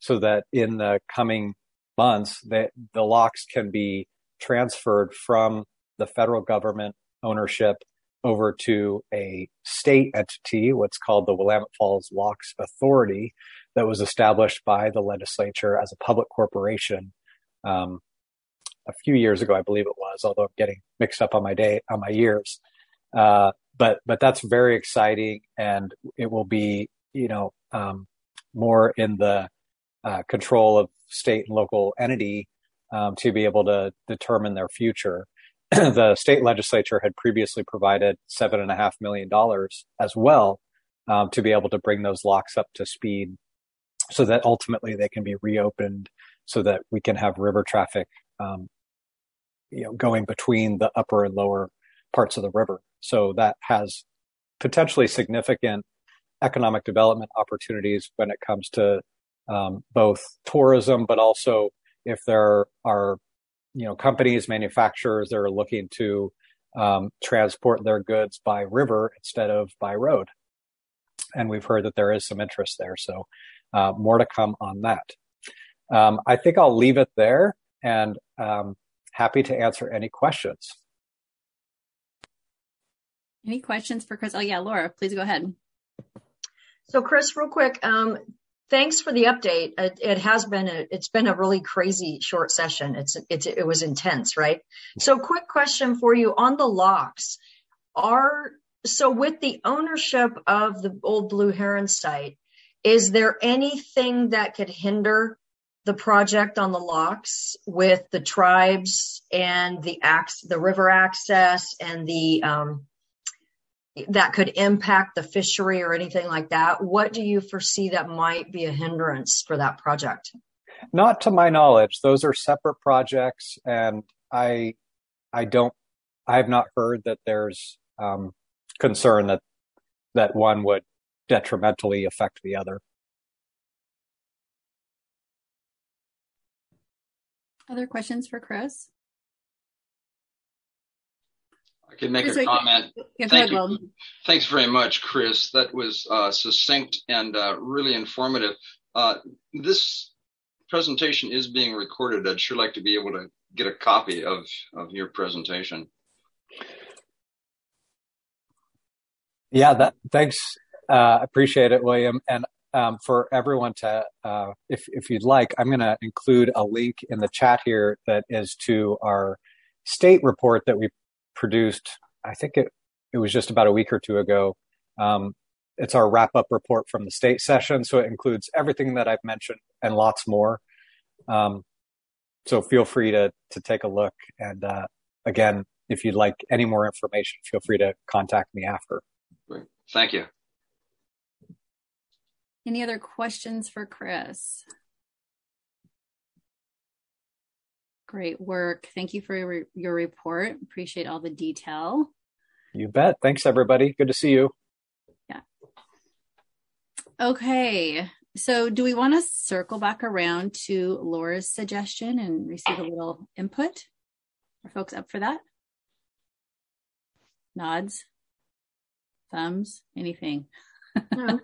N: so that in the coming months, the locks can be transferred from the federal government ownership over to a state entity, what's called the Willamette Falls Locks Authority, that was established by the legislature as a public corporation a few years ago, I believe it was, although I'm getting mixed up on my years. But that's very exciting, and it will be, more in the control of state and local entity to be able to determine their future. The state legislature had previously provided $7.5 million as well to be able to bring those locks up to speed, so that ultimately they can be reopened, so that we can have river traffic, going between the upper and lower parts of the river. So that has potentially significant economic development opportunities when it comes to both tourism, but also if there are, companies, manufacturers that are looking to transport their goods by river instead of by road. And we've heard that there is some interest there. So more to come on that. I think I'll leave it there, and happy to answer any questions.
B: Any questions for Chris? Oh yeah, Laura, please go ahead.
G: So Chris, real quick, thanks for the update. It's been a really crazy short session. It was intense, right? So quick question for you on the locks. So with the ownership of the old Blue Heron site, is there anything that could hinder the project on the locks with the tribes and the river access and that could impact the fishery or anything like that? What do you foresee that might be a hindrance for that project?
N: Not to my knowledge. Those are separate projects, and I have not heard that there's concern that one would detrimentally affect the other.
B: Other questions for Chris?
A: I can make a comment. Thank you. Thanks very much, Chris. That was succinct and really informative. This presentation is being recorded. I'd sure like to be able to get a copy of your presentation.
N: Yeah, thanks. Appreciate it, William. And for everyone to, if you'd like, I'm going to include a link in the chat here that is to our state report that we produced. I think it was just about a week or two ago. It's our wrap-up report from the state session, so it includes everything that I've mentioned and lots more. So feel free to take a look. And again, if you'd like any more information, feel free to contact me after.
A: Great. Thank you.
B: Any other questions for Chris? Great work. Thank you for your report. Appreciate all the detail.
N: You bet. Thanks, everybody. Good to see you.
B: Yeah. Okay. So do we want to circle back around to Laura's suggestion and receive a little input? Are folks up for that? Nods? Thumbs? Anything?
G: No.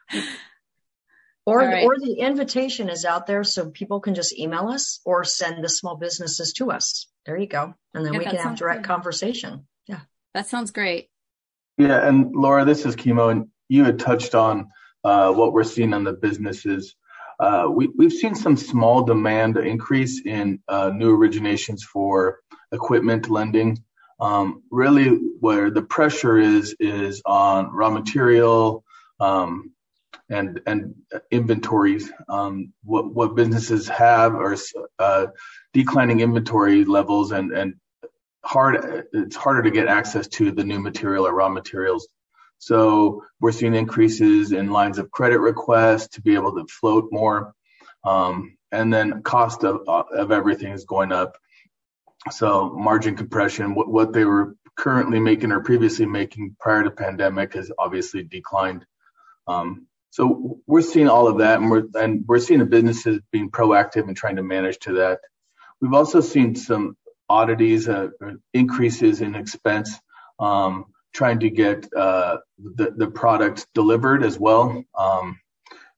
G: Or the invitation is out there, so people can just email us or send the small businesses to us. There you go. And then we can have direct conversation. Yeah.
B: That sounds great.
D: Yeah. And Laura, this is Kimo, and you had touched on what we're seeing on the businesses. We've seen some small demand increase in new originations for equipment lending. Really where the pressure is on raw material, and inventories. What businesses have are declining inventory levels, and it's harder to get access to the new material or raw materials. So we're seeing increases in lines of credit requests to be able to float more, and then cost of everything is going up. So margin compression, what they were currently making or previously making prior to pandemic has obviously declined. So we're seeing all of that, and we're seeing the businesses being proactive and trying to manage to that. We've also seen some oddities, increases in expense, trying to get the product delivered as well.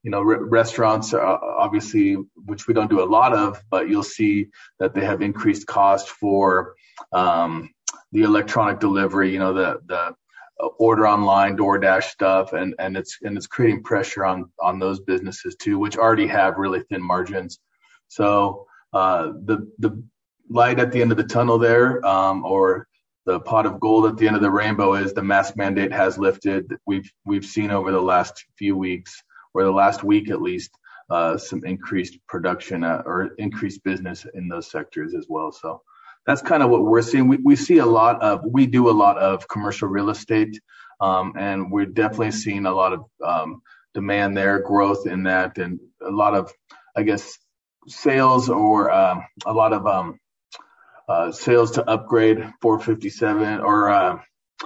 D: restaurants, obviously, which we don't do a lot of, but you'll see that they have increased cost for the electronic delivery, the order online, DoorDash stuff, and it's creating pressure on those businesses too, which already have really thin margins. So the light at the end of the tunnel there, or the pot of gold at the end of the rainbow, is the mask mandate has lifted. We've seen over the last few weeks, or the last week at least, some increased production or increased business in those sectors as well. So that's kind of what we're seeing. We do a lot of commercial real estate, and we're definitely seeing a lot of demand there, growth in that, and a lot of, I guess, sales, or a lot of sales to upgrade 457 or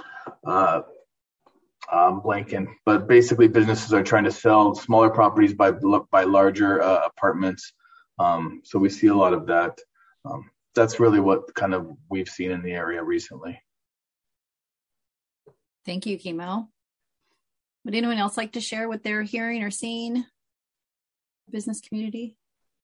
D: blanking, but basically businesses are trying to sell smaller properties by larger apartments. So we see a lot of that. That's really what kind of we've seen in the area recently.
B: Thank you, Kimo. Would anyone else like to share what they're hearing or seeing? Business community?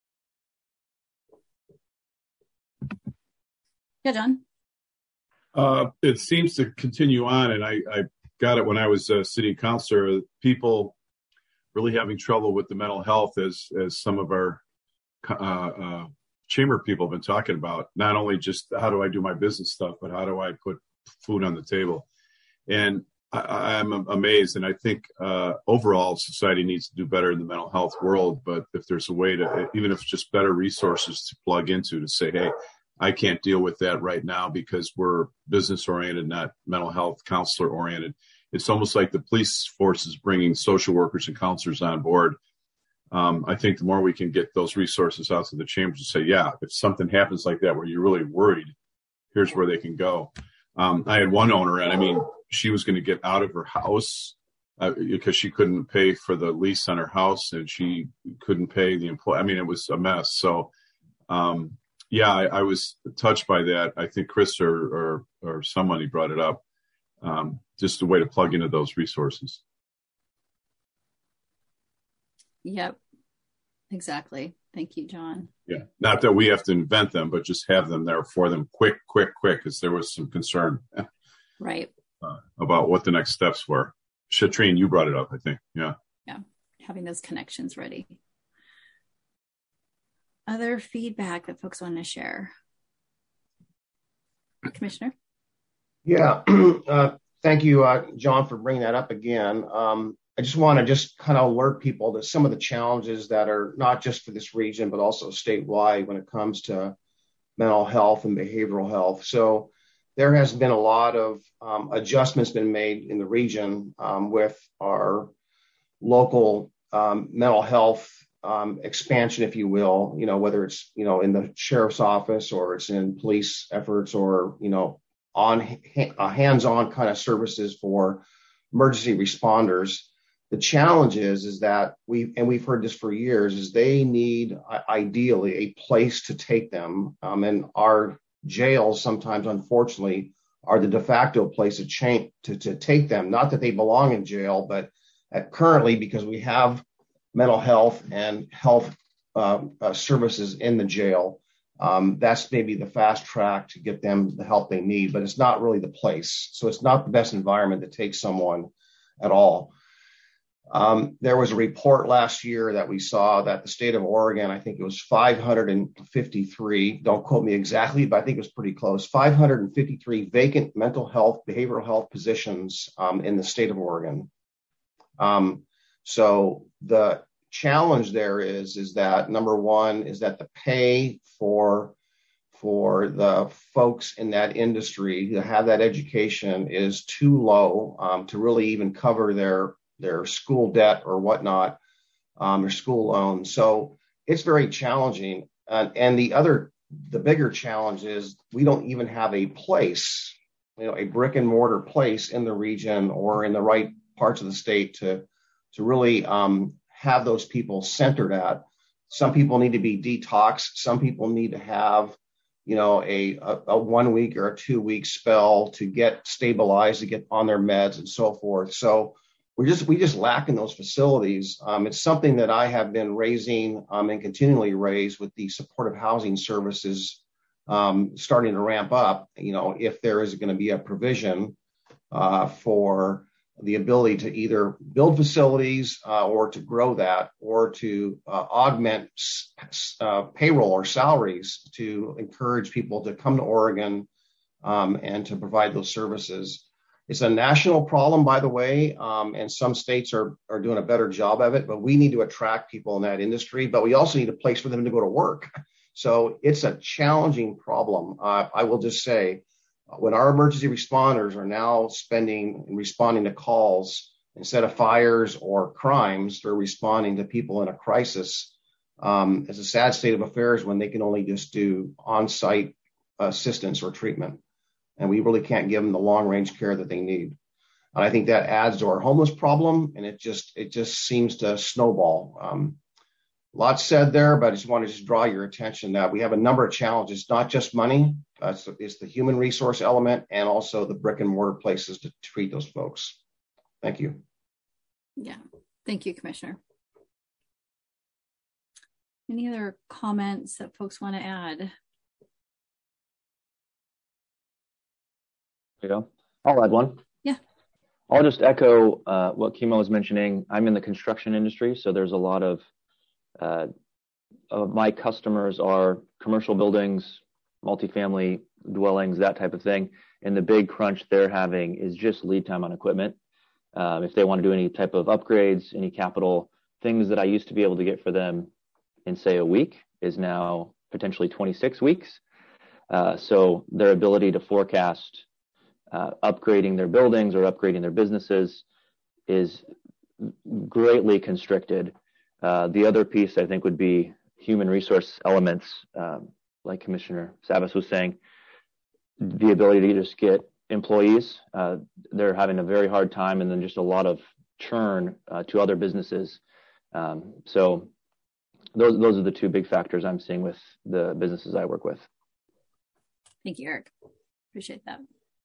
B: Yeah, John.
H: It seems to continue on, and I got it when I was a city councilor. People really having trouble with the mental health, as some of our chamber people have been talking about. Not only just how do I do my business stuff, but how do I put food on the table? And I'm amazed, and I think overall society needs to do better in the mental health world. But if there's a way to, even if it's just better resources to plug into, to say, hey, I can't deal with that right now because we're business oriented, not mental health counselor oriented. It's almost like the police force is bringing social workers and counselors on board. I think the more we can get those resources out to the chambers to say, yeah, if something happens like that where you're really worried, here's where they can go. I had one owner, and I mean, she was going to get out of her house because she couldn't pay for the lease on her house, and she couldn't pay the employee. I mean, it was a mess. So, yeah, I was touched by that. I think Chris or somebody brought it up. Just a way to plug into those resources.
B: Yep, exactly. Thank you, John.
H: Yeah, not that we have to invent them, but just have them there for them quick, because there was some concern.
B: Right.
H: About what the next steps were. Shatreen, you brought it up, I think. Yeah.
B: Yeah, having those connections ready. Other feedback that folks want to share? Commissioner?
C: Yeah, thank you, John, for bringing that up again. I just want to kind of alert people to some of the challenges that are not just for this region, but also statewide when it comes to mental health and behavioral health. So there has been a lot of adjustments been made in the region with our local mental health expansion, if you will, whether it's, in the sheriff's office or it's in police efforts or, on hands-on kind of services for emergency responders. The challenge is that we've heard this for years, is they need ideally a place to take them. And our jails sometimes, unfortunately, are the de facto place to take them. Not that they belong in jail, but currently, because we have mental health and health services in the jail, that's maybe the fast track to get them the help they need, but it's not really the place. So it's not the best environment to take someone at all. There was a report last year that we saw that the state of Oregon, I think it was 553, don't quote me exactly, but I think it was pretty close, 553 vacant mental health, behavioral health positions in the state of Oregon. So the challenge there is that, number one, is that the pay for the folks in that industry to have that education is too low to really even cover their school debt or whatnot, their school loans. So it's very challenging. And the bigger challenge is we don't even have a place, a brick and mortar place in the region or in the right parts of the state to really have those people centered at. Some people need to be detoxed. Some people need to have, a 1 week or a 2 week spell to get stabilized, to get on their meds and so forth. So we just lack in those facilities. It's something that I have been raising and continually raise with the supportive housing services starting to ramp up. If there is going to be a provision for the ability to either build facilities or to grow that, or to augment payroll or salaries to encourage people to come to Oregon and to provide those services. It's a national problem, by the way, and some states are doing a better job of it, but we need to attract people in that industry, but we also need a place for them to go to work. So it's a challenging problem. I will just say, when our emergency responders are now spending and responding to calls instead of fires or crimes, they're responding to people in a crisis. It's a sad state of affairs when they can only just do on-site assistance or treatment. And we really can't give them the long-range care that they need. And I think that adds to our homeless problem, and it just seems to snowball. Lots said there, but I just want to draw your attention that we have a number of challenges, not just money. It's the human resource element and also the brick and mortar places to treat those folks. Thank you.
B: Yeah. Thank you, Commissioner. Any other comments that folks want to add?
M: Yeah, I'll add one.
B: Yeah.
M: I'll just echo what Kimo was mentioning. I'm in the construction industry, so there's a lot of my customers are commercial buildings, multifamily dwellings, that type of thing. And the big crunch they're having is just lead time on equipment. If they want to do any type of upgrades, any capital things that I used to be able to get for them in, say, a week is now potentially 26 weeks. So their ability to forecast upgrading their buildings or upgrading their businesses is greatly constricted. The other piece, I think, would be human resource elements, like Commissioner Savas was saying, the ability to just get employees. They're having a very hard time, and then just a lot of churn to other businesses. So those are the two big factors I'm seeing with the businesses I work with.
B: Thank you, Eric. Appreciate that.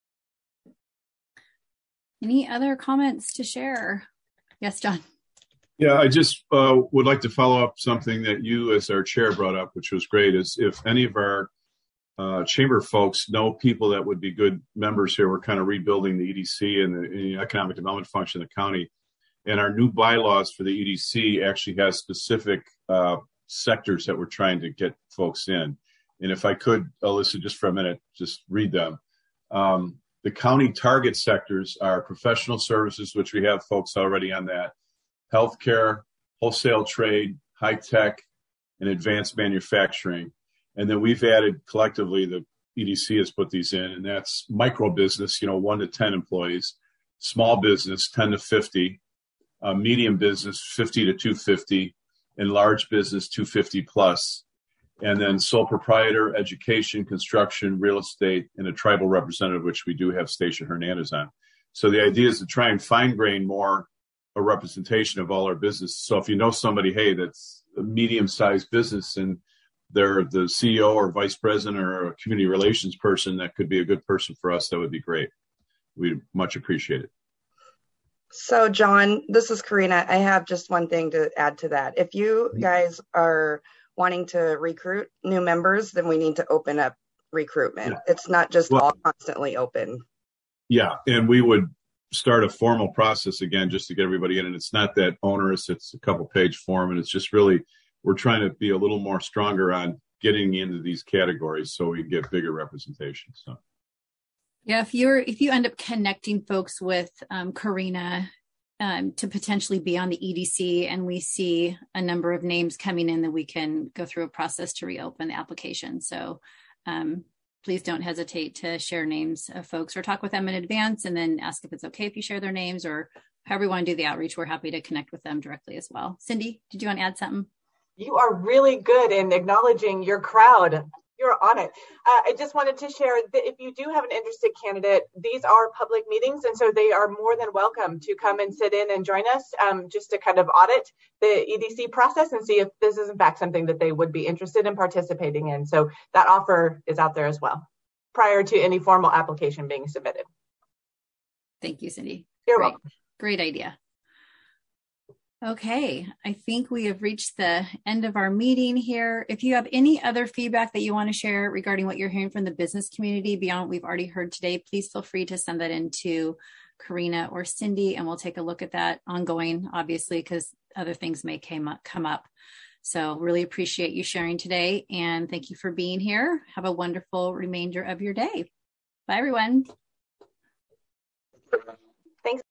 B: Any other comments to share? Yes, John.
H: Yeah, I just would like to follow up something that you as our chair brought up, which was great, is if any of our chamber folks know people that would be good members here. We're kind of rebuilding the EDC and the economic development function of the county. And our new bylaws for the EDC actually has specific sectors that we're trying to get folks in. And if I could, Alyssa, just for a minute, just read them. The county target sectors are professional services, which we have folks already on that, healthcare, wholesale trade, high tech, and advanced manufacturing. And then we've added collectively, the EDC has put these in, and that's micro business, 1 to 10 employees, small business, 10 to 50, medium business, 50 to 250, and large business, 250 plus. And then sole proprietor, education, construction, real estate, and a tribal representative, which we do have Stacia Hernandez on. So the idea is to try and fine-grain more a representation of all our business. So if you know somebody, hey, that's a medium-sized business and they're the CEO or vice president or a community relations person, that could be a good person for us, that would be great. We'd much appreciate it.
L: So, John, this is Karina. I have just one thing to add to that. If you guys are wanting to recruit new members, then we need to open up recruitment. Yeah. It's not just all constantly open.
H: Yeah, and we would start a formal process again just to get everybody in. And it's not that onerous. It's a couple-page form, and it's just really, we're trying to be a little more stronger on getting into these categories so we get bigger representation. So,
B: yeah, if you end up connecting folks with Karina to potentially be on the EDC, and we see a number of names coming in, then we can go through a process to reopen the application. So please don't hesitate to share names of folks or talk with them in advance, and then ask if it's okay if you share their names, or however you want to do the outreach. We're happy to connect with them directly as well. Cindy, did you want to add something?
J: You are really good in acknowledging your crowd. You're on it. I just wanted to share that if you do have an interested candidate, these are public meetings, and so they are more than welcome to come and sit in and join us just to kind of audit the EDC process and see if this is in fact something that they would be interested in participating in. So that offer is out there as well, prior to any formal application being submitted.
B: Thank you, Cindy.
J: You're welcome.
B: Great idea. Okay, I think we have reached the end of our meeting here. If you have any other feedback that you want to share regarding what you're hearing from the business community beyond what we've already heard today, please feel free to send that in to Karina or Cindy, and we'll take a look at that ongoing, obviously, because other things may come up. So really appreciate you sharing today, and thank you for being here. Have a wonderful remainder of your day. Bye, everyone.
J: Thanks.